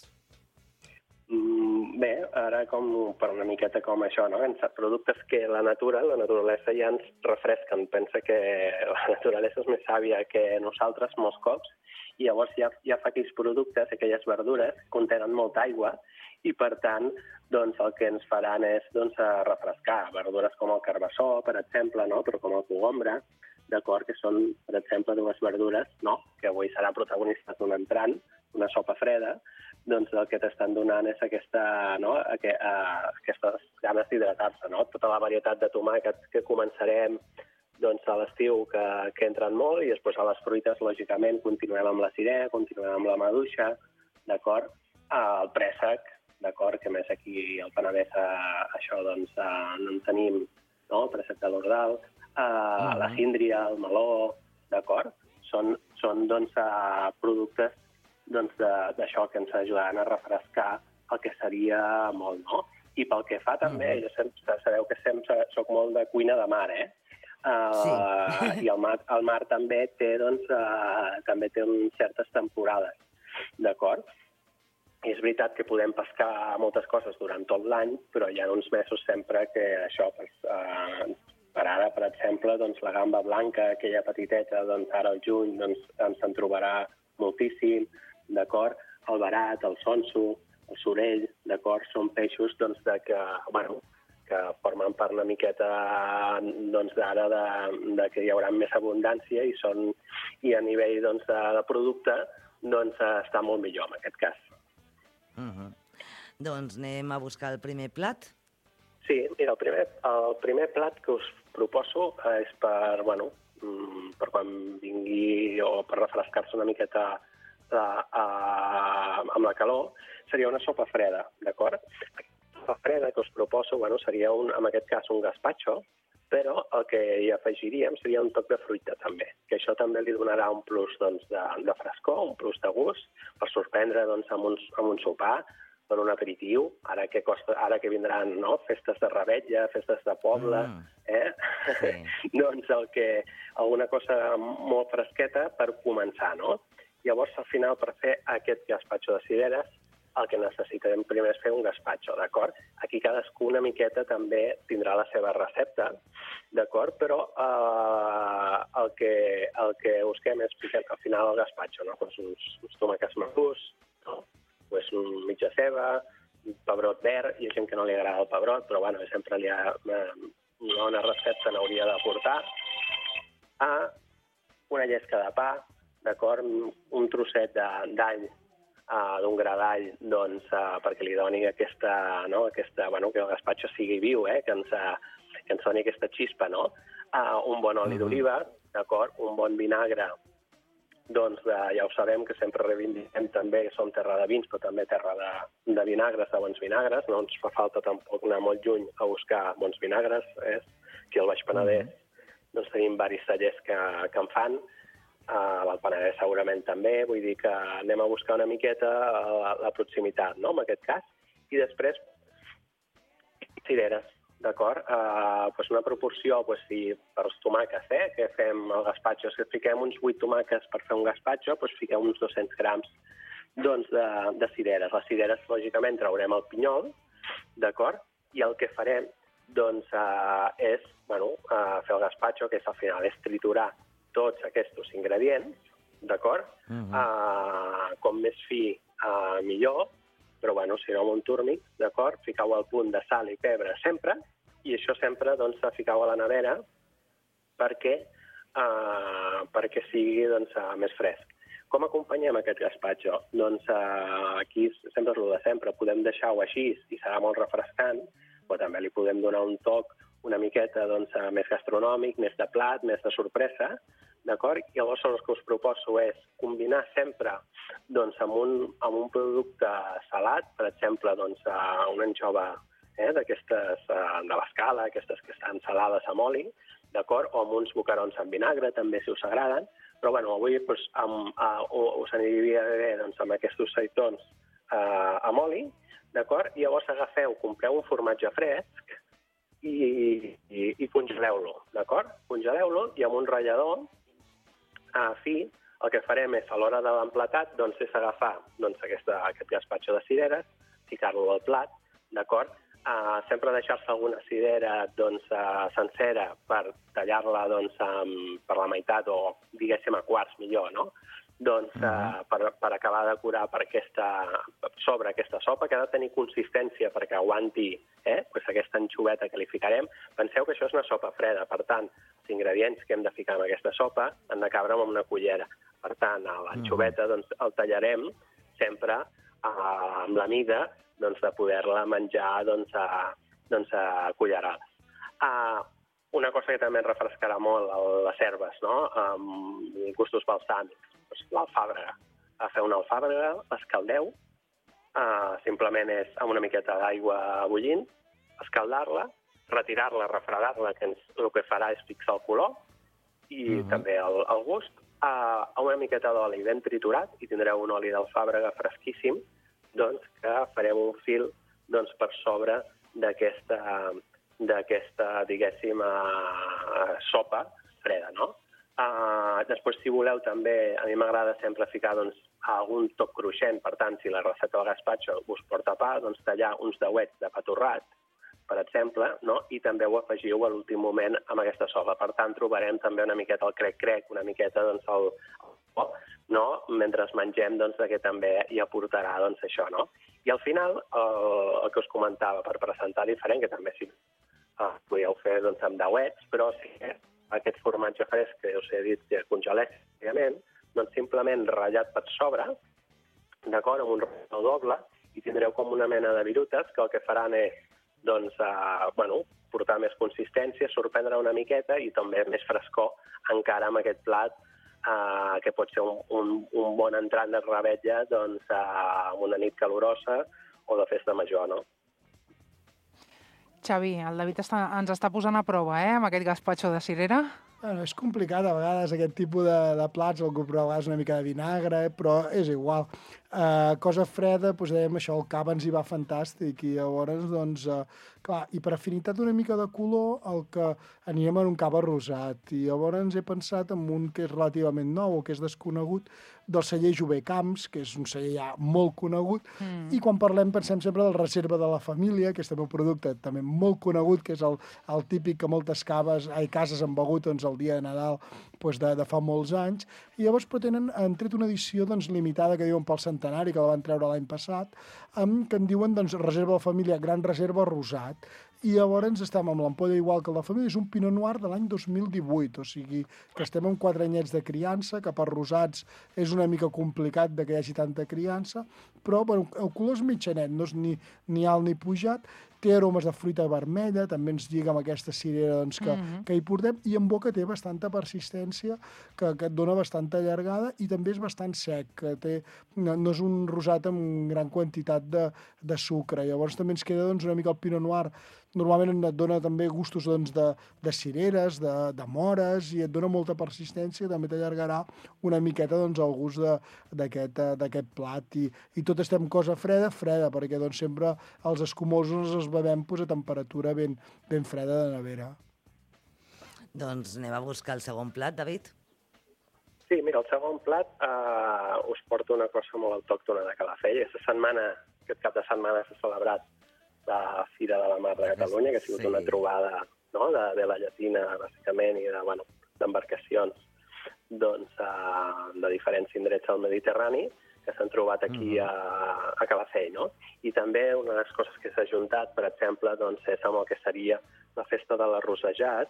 Mm, bé, ara com per una miqueta com això, no? Productes que la natura, la naturalesa ja ens refresquen. Pensa que la naturalesa és més sàvia que nosaltres molts cops, i llavors ja, ja fa aquells productes, aquelles verdures, contenen molta aigua, i per tant doncs, el que ens faran és doncs, refrescar. Verdures com el carbassó, per exemple, no? Però com el cogombre, d'acord, que són, per exemple, dues verdures, no? Que avui serà protagonista d'un entrant, una sopa freda, doncs el que t'estan donant és aquesta, no? Aqu aquestes ganes d'hidratar-se, no? Tota la varietat de tomàquets que començarem doncs, a l'estiu que, que entren molt, i després a les fruites, lògicament, continuem amb la cirera, continuem amb la maduixa, d'acord? El préssec, d'acord? Que més aquí al Penedès això, doncs, en tenim, no? El préssec de l'Ordal, uh, la síndria, el meló, d'acord? Són, són doncs, uh, productes doncs, d'això que ens ajudaran a refrescar el que seria molt, no? I pel que fa també, mm. ja sabeu que sempre soc molt de cuina de mar, eh? Uh, sí. I el mar, el mar també té, doncs, uh, també té un, certes temporades, d'acord? I és veritat que podem pescar moltes coses durant tot l'any, però hi ha uns mesos sempre que això, pues, uh, per ara, per exemple, doncs, la gamba blanca, aquella petiteta, doncs, ara al juny doncs, ens en trobarà moltíssim, d'acord? El verat, el sonso, el sorell, d'acord? Són peixos doncs, de que, bueno, que formen part una miqueta doncs, d'ara de, de que hi haurà més abundància i, són, i a nivell doncs, de, de producte doncs, està molt millor en aquest cas. Uh-huh. Doncs anem a buscar el primer plat. Sí, mira, el primer, el primer plat que us proposo és per, bueno, per quan vingui o per refrescar-se una miqueta la, a, amb la calor, seria una sopa freda, d'acord? La sopa freda que us proposo, bueno, seria un, en aquest cas un gazpacho, però el que hi afegiríem seria un toc de fruita també, que això també li donarà un plus doncs, de, de frescor, un plus de gust, per sorprendre doncs, amb, un, amb un sopar, per un aperitiu, ara que, costa, ara que vindran no? festes de revetlla, festes de poble, mm. eh? Sí. doncs el que, alguna cosa molt fresqueta per començar, no? Llavors, al final, per fer aquest gazpacho de cireres, el que necessitarem primer és fer un gazpacho, d'acord? Aquí cadascú una miqueta també tindrà la seva recepta, d'acord? Però eh, el, que, el que busquem és ficar al final el gazpacho, no? Pues uns, uns tomàquets madurs, no? Pues mitja ceba, un pebrot verd, hi ha gent que no li agrada el pebrot, però bueno, sempre li ha, una bona recepta n'hauria de portar. Ah, una llesca de pa, d'acord, un trosset d'all, uh, d'un gra d'all, doncs, uh, perquè li doni aquesta, no, aquesta, bueno, que el gazpacho sigui viu, eh, que ens, uh, que ens doni aquesta xispa, no? Uh, un bon oli d'oliva, d'acord, un bon vinagre, doncs de, ja ho sabem que sempre reivindiquem també que som terra de vins, però també terra de, de vinagres, de bons vinagres. No ens fa falta tampoc anar molt lluny a buscar bons vinagres. Eh? Aquí al Baix Penedès doncs tenim diversos cellers que, que en fan. A l'Alt Penedès segurament també. Vull dir que anem a buscar una miqueta la, la proximitat, no?, en aquest cas. I després, cireres. D'acord? Uh, pues una proporció, pues, si per els tomàquets, eh, que fem el gazpacho, si fiquem uns vuit tomàquets per fer un gazpacho, pues fiquem uns dos-cents grams doncs, de, de cireres. Les cireres, lògicament, traurem el pinyol, d'acord? I el que farem doncs, uh, és bueno, uh, fer el gazpacho, que és al final és triturar tots aquests ingredients, d'acord? Uh-huh. uh, com més fi, uh, millor, però bueno, si no amb un túrmic, d'acord? Fiqueu el punt de sal i pebre sempre, i això sempre doncs, fiqueu a la nevera perquè, uh, perquè sigui doncs, uh, més fresc. Com acompanyem aquest gazpacho? Doncs uh, aquí sempre és el de sempre, podem deixar-ho així i serà molt refrescant, però també li podem donar un toc una miqueta doncs, uh, més gastronòmic, més de plat, més de sorpresa, d'acord? I llavors el que us proposo és combinar sempre doncs, amb, un, amb un producte salat, per exemple, doncs, uh, una anxova eh, d'aquestes uh, de l'escala, aquestes que estan salades amb oli, d'acord? O amb uns boquerons amb vinagre, també, si us agraden. Però, bueno, avui doncs, amb, uh, us aniria bé doncs, amb aquests seitons uh, amb oli, d'acord? I llavors agafeu, compreu un formatge fresc i, i, i congeleu-lo, d'acord? Congeleu-lo i amb un ratllador a fi, el que farem és, a l'hora de l'emplatat, doncs, és agafar doncs, aquesta, aquest gazpacho de cireres, ficar-lo al plat, d'acord? Uh, sempre deixar-se alguna cirera doncs, uh, sencera per tallar-la doncs, um, per la meitat o, diguéssim, a quarts millor, no? Doncs uh, per, per acabar de curar per aquesta, sobre aquesta sopa, que ha de tenir consistència perquè aguanti eh, pues aquesta anxoveta que li ficarem. Penseu que això és una sopa freda, per tant, els ingredients que hem de ficar en aquesta sopa han de cabre amb una cullera. Per tant, l'anxoveta doncs, el tallarem sempre uh, amb la mida doncs, de poder-la menjar doncs, a, doncs, a cullerades. Uh, una cosa que també ens refrescarà molt, les herbes, no? Amb gustos balsàmics. Doncs, l'alfàbrega. A fer una alfàbrega, l'escaldeu, uh, simplement és amb una miqueta d'aigua bullint, escaldar-la, retirar-la, refredar-la, que ens, el que farà és fixar el color i uh-huh. també el, el gust, uh, a una miqueta d'oli ben triturat, i tindreu un oli d'alfàbrega fresquíssim, doncs, que farem un fil doncs, per sobre d'aquesta, d'aquesta diguéssim, uh, sopa freda, no? Uh, després, si voleu, també, a mi m'agrada sempre ficar doncs, algun toc cruixent, per tant, si la recepta del gazpacho us porta pa, doncs tallar uns dauets de pa torrat, per exemple, no? I també ho afegiu a l'últim moment amb aquesta sola. Per tant, trobarem també una miqueta el crec-crec, una miqueta doncs, el, el no? Mentre mengem, doncs, que també hi aportarà doncs, això, no? I al final, el, el que us comentava, per presentar diferent, que també sí eh, podíeu fer doncs, amb dauets, però sí que aquest formatge fresc que us he dit que congelés, doncs simplement ratllat per sobre, d'acord, amb un ratllador doble, i tindreu com una mena de virutes que el que faran és doncs, uh, bueno, portar més consistència, sorprendre una miqueta i també més frescor encara amb aquest plat uh, que pot ser un, un, un bon entrant de revetlla doncs, uh, una nit calorosa o de festa major, no? Xavi, el David està, ens està posant a prova, eh, amb aquest gazpacho de cirera. Bueno, és complicat a vegades aquest tipus de, de plats, el que a vegades una mica de vinagre, però és igual. Uh, cosa freda, doncs dèiem això, el cava ens hi va fantàstic i llavors, doncs, uh, clar, i per afinitat una mica de color, el que anirem en un cava rosat i llavors he pensat en un que és relativament nou o que és desconegut, del celler Jové Camps, que és un celler ja molt conegut, mm. i quan parlem pensem sempre del Reserva de la Família, que és també un producte també molt conegut, que és el, el típic que moltes caves, ai, cases han begut doncs, el dia de Nadal doncs, de, de fa molts anys, i llavors però tenen, han tret una edició doncs, limitada que diuen pel centenari, que la van treure l'any passat, amb, que en diuen doncs, Reserva de la Família, Gran Reserva Rosat, i llavors estem amb l'ampolla igual que el de la família, és un Pinot Noir de l'any dos mil divuit, o sigui que estem amb quatre anyets de criança, que per rosats és una mica complicat de que hi hagi tanta criança, però bueno, el color és mitjanet, no és ni, ni alt ni pujat, té aromes de fruita vermella, també ens lliga amb aquesta cirera doncs, que, mm-hmm. que hi portem, i en boca té bastanta persistència, que, que et dona bastanta allargada, i també és bastant sec, que té, no, no és un rosat amb gran quantitat de, de sucre. Llavors també ens queda doncs, una mica el Pinot Noir, normalment et dona també gustos doncs, de, de cireres, de, de mores, i et dona molta persistència, també t'allargarà una miqueta doncs, el gust d'aquest plat. I, I tot estem cosa freda, freda, perquè doncs, sempre els escumosos els bevem pues, a temperatura ben, ben freda de nevera. Doncs anem a buscar el segon plat, David. Sí, mira, el segon plat eh, us porto una cosa molt autòctona de Calafell. Aquesta setmana, aquest cap de setmana s'ha celebrat la Fira de la Mar de Catalunya, que ha sigut sí. una trobada no? de, de la llatina, bàsicament, i de, bueno, d'embarcacions doncs, uh, de diferents indrets al Mediterrani, que s'han trobat aquí mm. a, a Calafell. No? I també una de les coses que s'ha juntat, per exemple, doncs, és amb el que seria la festa de l'arrossejat,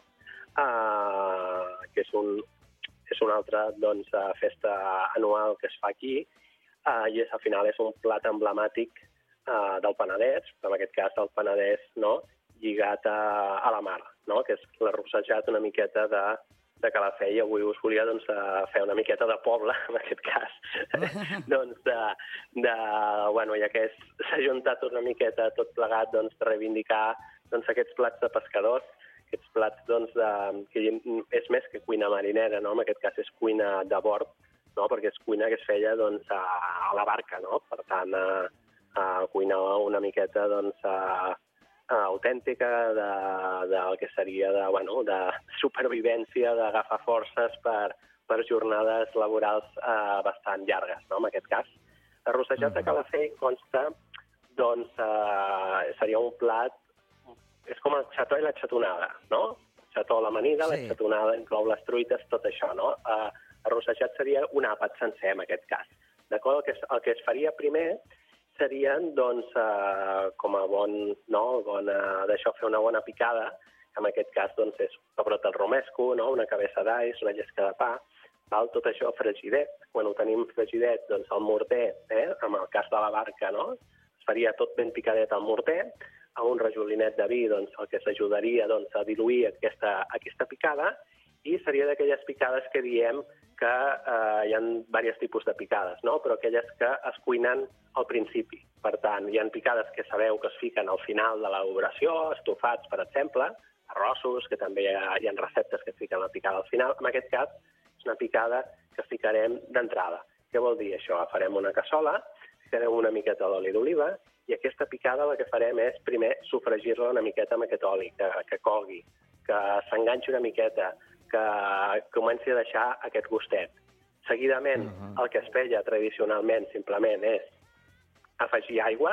uh, que és, un, és una altra doncs, festa anual que es fa aquí, uh, i és, al final és un plat emblemàtic Uh, del Penedès, en aquest cas del Penedès no? lligat a, a la mar, no? que és l'arrossejat una miqueta de, de Calafell. Avui us volia doncs, fer una miqueta de poble, en aquest cas. doncs de, de, bueno, ja que s'ha juntat una miqueta tot plegat, doncs, de reivindicar doncs, aquests plats de pescadors, aquests plats doncs, de, que és més que cuina marinera, no? En aquest cas és cuina de bord, no? Perquè és cuina que es feia doncs, a, a la barca, no? Per tant, a, a cuinar una miqueta doncs, a, a autèntica de, del que seria de, bueno, de supervivència, d'agafar forces per, per jornades laborals eh, bastant llargues, no? En aquest cas. Arrossejat de Calafell consta, doncs, eh, seria un plat, és com el xató i la xatonada, no? Xató a l'amanida, sí. La xatonada inclou les truites, tot això, no? Eh, arrossejat seria un àpat sencer, en aquest cas. D'acord? El que, el que es faria primer serien, doncs, eh, com a bon, no, bona, d'això fer una bona picada, que en aquest cas, doncs, és pebrot al romesco, no, una cabeça d'ais, una llesca de pa, val? Tot això fregidet. Quan ho tenim fregidet, doncs, al morter, eh, en el cas de la barca, no, es faria tot ben picadet al morter, a un rajolinet de vi, doncs, el que s'ajudaria, doncs, a diluir aquesta, aquesta picada, i seria d'aquelles picades que diem que eh, hi ha diversos tipus de picades, no? Però aquelles que es cuinen al principi. Per tant, hi ha picades que sabeu que es fiquen al final de l'elaboració, estofats, per exemple, arrossos, que també hi ha, hi ha receptes que es fiquen la picada al final. En aquest cas, és una picada que ficarem d'entrada. Què vol dir això? Farem una cassola, ficarem una miqueta d'oli d'oliva, i aquesta picada el que farem és primer sofregir-la una miqueta amb aquest oli, que, que cogui, que s'enganxi una miqueta, que comenci a deixar aquest gustet. Seguidament, uh-huh. el que es feia tradicionalment simplement és afegir aigua,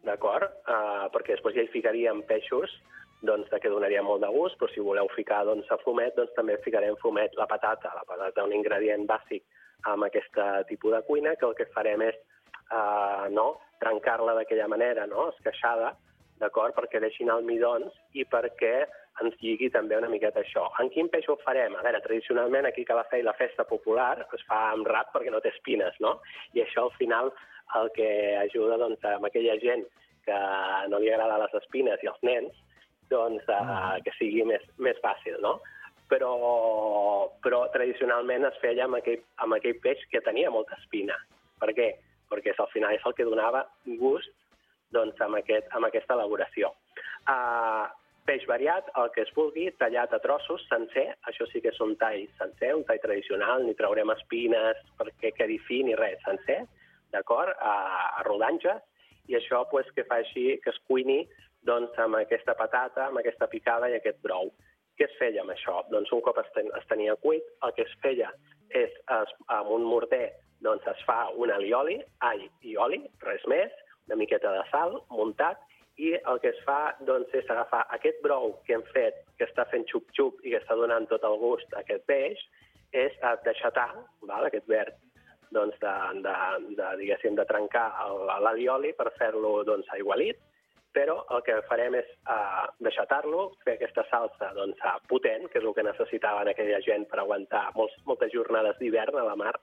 d'acord? Uh, perquè després ja hi ficaríem peixos, doncs que donaria molt de gust, però si voleu ficar doncs, a fumet, doncs també ficarem fumet la patata. La patata és un ingredient bàsic amb aquest tipus de cuina, que el que farem és uh, no, trencar-la d'aquella manera, no? Esqueixada, d'acord? Perquè deixin almidons i perquè ens lligui també una miqueta això. En quin peix ho farem? A veure, tradicionalment aquí a Calafell la festa popular es fa amb rap perquè no té espines, no? I això al final el que ajuda doncs, amb aquella gent que no li agrada les espines i els nens, doncs uh, que sigui més, més fàcil, no? Però, però tradicionalment es feia amb aquell, amb aquell peix que tenia molta espina. Per què? Perquè al final és el que donava gust doncs, amb, aquest, amb aquesta elaboració. Uh, Peix variat, el que es vulgui, tallat a trossos, sencer, això sí que és un tall sencer, un tall tradicional, ni traurem espines perquè quedi fi ni res, sencer, d'acord, a, a rodanges, i això pues, que fa així, que es cuini doncs, amb aquesta patata, amb aquesta picada i aquest brou. Què es feia amb això? Doncs un cop es, ten, es tenia cuit, el que es feia és, es, amb un morter, doncs es fa un alioli, all i oli, res més, una miqueta de sal, muntat, i el que es fa doncs, és agafar aquest brou que hem fet, que està fent xup-xup i que està donant tot el gust a aquest peix, és deixatar, val, aquest verd, doncs, de, de, de, diguéssim, de trencar l'alioli per fer-lo doncs, aigualit, però el que farem és uh, deixatar-lo, fer aquesta salsa doncs, uh, potent, que és el que necessitaven aquella gent per aguantar molts, moltes jornades d'hivern a la mar,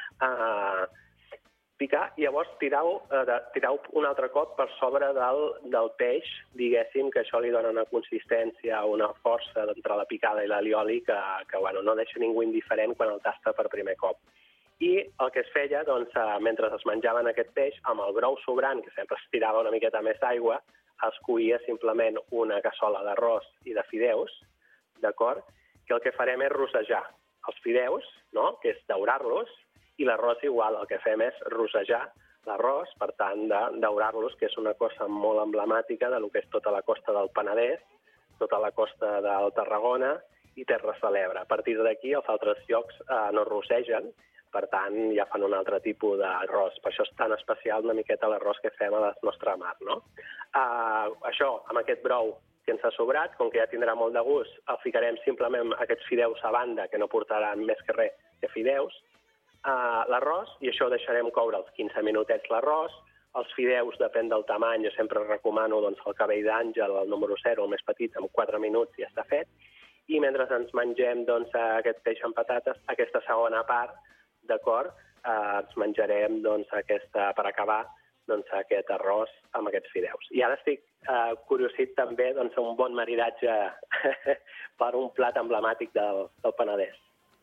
uh, picar i llavors tirau, uh, tirau un altre cop per sobre del, del peix, diguéssim, que això li dona una consistència, una força entre la picada i l'alioli que, que bueno, no deixa ningú indiferent quan el tasta per primer cop. I el que es feia, doncs, uh, mentre es menjaven aquest peix, amb el brou sobrant, que sempre es tirava una miqueta més d'aigua, es cuia simplement una cassola d'arròs i de fideus, d'acord? Que el que farem és rossejar els fideus, no? Que és daurar-los, i l'arròs igual, el que fem és rossejar l'arròs, per tant, de daurar-los, que és una cosa molt emblemàtica de lo que és tota la costa del Penedès, tota la costa del Tarragona i Terres de l'Ebre. A partir d'aquí, els altres llocs eh, no rossegen, per tant, ja fan un altre tipus d'arròs. Per això és tan especial una miqueta l'arròs que fem a la nostra mar, no? Uh, això, amb aquest brou que ens ha sobrat, com que ja tindrà molt de gust, el ficarem simplement aquests fideus a banda, que no portaran més que res que fideus, uh, l'arròs, i això ho deixarem coure els quinze minutets l'arròs. Els fideus, depèn del tamany, jo sempre recomano doncs, el cabell d'àngel, el número zero, el més petit, en quatre minuts ja està fet. I mentre ens mengem doncs, aquest peix amb patates, aquesta segona part, d'acord, eh, ens menjarem doncs, aquesta, per acabar doncs, aquest arròs amb aquests fideus. I ara estic eh, curiosit també doncs, un bon maridatge per un plat emblemàtic del, del Penedès.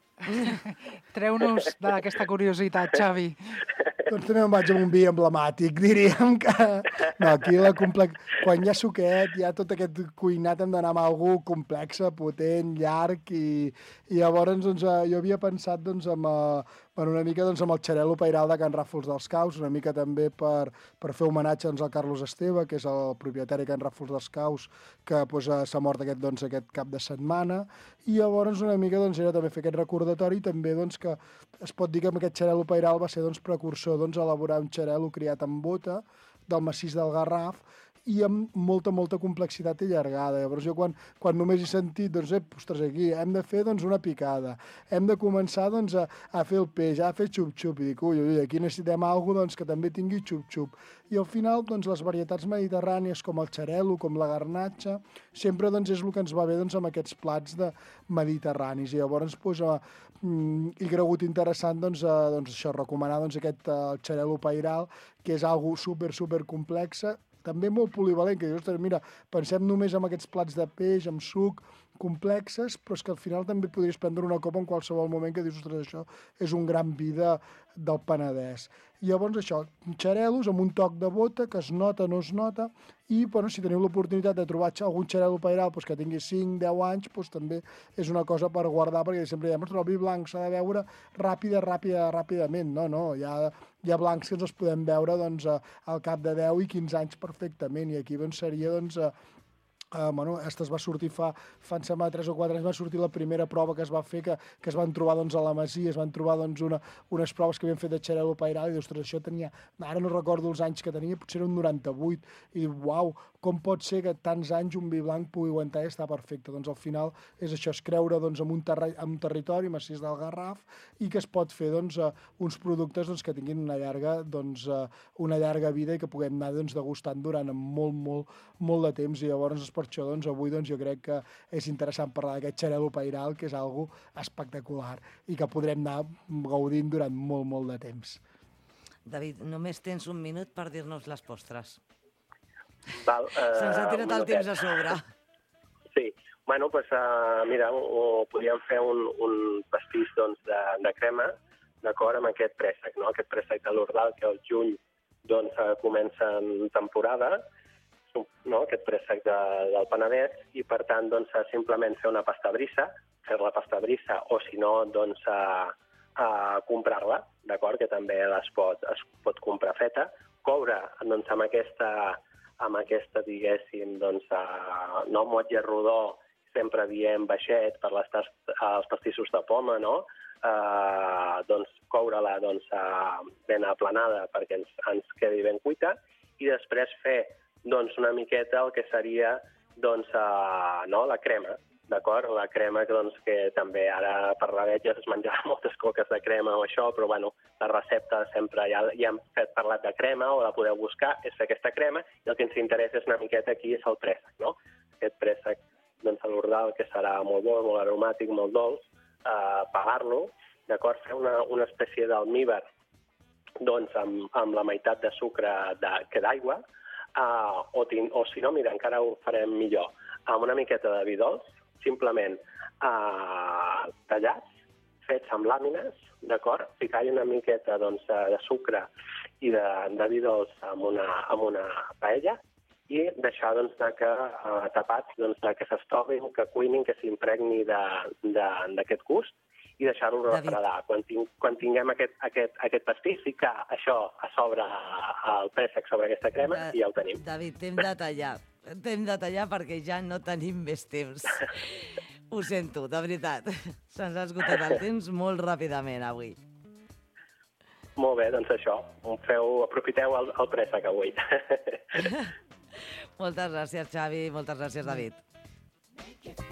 Treu-nos d'aquesta curiositat, Xavi. Doncs també me'n vaig amb un vi emblemàtic, diríem que... No, aquí la complex... quan hi ha suquet, hi ha tot aquest cuinat, hem d'anar amb algú complex, potent, llarg, i, i llavors doncs, jo havia pensat doncs, amb, bueno, una mica doncs, amb el xarel·lo pairal de Can Ràfols dels Caus, una mica també per, per fer homenatge doncs, al Carlos Esteve, que és el propietari de Can Ràfols dels Caus, que doncs, s'ha mort aquest, doncs, aquest cap de setmana, i llavors una mica doncs, era també fer aquest recordatori, també doncs, que es pot dir que amb aquest xarel·lo pairal va ser doncs, precursor doncs, a elaborar un xarel·lo criat amb bota del massís del Garraf, i amb molta, molta complexitat i llargada. Llavors jo quan, quan només he sentit, doncs, eh, ostres, aquí hem de fer doncs, una picada, hem de començar doncs, a, a fer el peix, a fer xup-xup, i dic, ui, ui, aquí necessitem alguna cosa doncs, que també tingui xup-xup. I al final, doncs, les varietats mediterrànies, com el xarel·lo, com la garnatxa, sempre doncs, és el que ens va bé doncs, amb aquests plats de mediterranis. I llavors, doncs, eh, he cregut interessant doncs, eh, doncs, això, recomanar doncs, aquest eh, xarel·lo pairal, que és algo super, super complexa, també molt polivalent, que dius, mira, pensem només en aquests plats de peix, amb suc, complexes, però és que al final també podries prendre una copa en qualsevol moment que dius, ostres, això és un gran vi de, del Penedès. I llavors això, xarel·los amb un toc de bota que es nota, no es nota, i bueno, si teniu l'oportunitat de trobar algun xarel·lo pairal doncs, que tingui cinc deu anys, doncs, també és una cosa per guardar, perquè sempre diem, ostres, el vi blanc s'ha de veure ràpida, ràpida, ràpidament. No, no, hi ha, hi ha blancs que ens els podem veure doncs, al cap de deu i quinze anys perfectament, i aquí doncs, seria doncs, Uh, bueno, aquesta es va sortir fa, fa em sembla, tres o quatre anys, va sortir la primera prova que es va fer, que, que es van trobar doncs, a la Masia, es van trobar doncs, una, unes proves que havien fet de xarel·lo pairal, i ostres, això tenia, ara no recordo els anys que tenia, potser era un noranta-vuit, i uau, com pot ser que tants anys un vi blanc pugui aguantar i està perfecte? Doncs al final és això, és creure doncs, en, un terri en un territori massís del Garraf i que es pot fer doncs, uh, uns productes doncs, que tinguin una llarga, doncs, uh, una llarga vida i que puguem anar doncs, degustant durant molt, molt, molt de temps, i llavors es per això, doncs, avui doncs, jo crec que és interessant parlar d'aquest xarel·lo pairal, que és algo espectacular i que podrem anar gaudint durant molt, molt de temps. David, només tens un minut per dir-nos les postres. Val, uh, Se'ns ha tirat el temps a sobre. Sí, bueno, doncs, uh, mira, o podríem fer un, un pastís doncs, de, de crema, d'acord, amb aquest préssec, no? Aquest préssec de l'Ordal, que al juny doncs, uh, comença en temporada, no? Aquest préssec de, del Penedès, i per tant doncs, simplement fer una pasta brissa, fer la pasta brissa, o si no, doncs, a, a comprar-la, d'acord, que també es pot, es pot comprar feta, coure doncs, amb aquesta, amb aquesta diguéssim, doncs, a, no, motlle rodó, sempre diem baixet per les tas, els pastissos de poma, no? Uh, doncs coure-la doncs, uh, ben aplanada perquè ens, ens quedi ben cuita, i després fer doncs, una miqueta el que seria doncs, uh, no, la crema, d'acord? La crema que, doncs, que també ara per la vetlla es menjaven moltes coques de crema o això, però bueno, la recepta sempre ja, ja hem fet parlat de crema, o la podeu buscar, és fer aquesta crema, i el que ens interessa és una miqueta aquí és el préssec, no? Aquest préssec doncs, a l'Ordal, que serà molt bo, molt aromàtic, molt dolç, uh, pegar-lo, d'acord? Fer una, una espècie d'almíbar doncs, amb, amb la meitat de sucre de, que d'aigua, Uh, o, o si no, mira, encara ho farem millor, amb una miqueta de vi dolç, simplement uh, tallats, fets amb làmines, d'acord? Ficar-hi una miqueta doncs, de sucre i de, de vi dolç amb una, amb una paella, i deixar doncs, de que, uh, tapats doncs, de que s'estovin, que cuinin, que s'impregni d'aquest gust, i deixar-lo refredar. Quan, ting quan tinguem aquest, aquest, aquest pastís, ficar això a sobre el préssec sobre aquesta crema, da i ja ho tenim. David, t'hem de tallar. T'hem de tallar perquè ja no tenim més temps. Ho sento, de veritat. Se'ns ha esgotat el temps molt ràpidament avui. Molt bé, doncs això. Feu, aprofiteu el, el préssec avui. Moltes gràcies, Xavi. Moltes gràcies, David.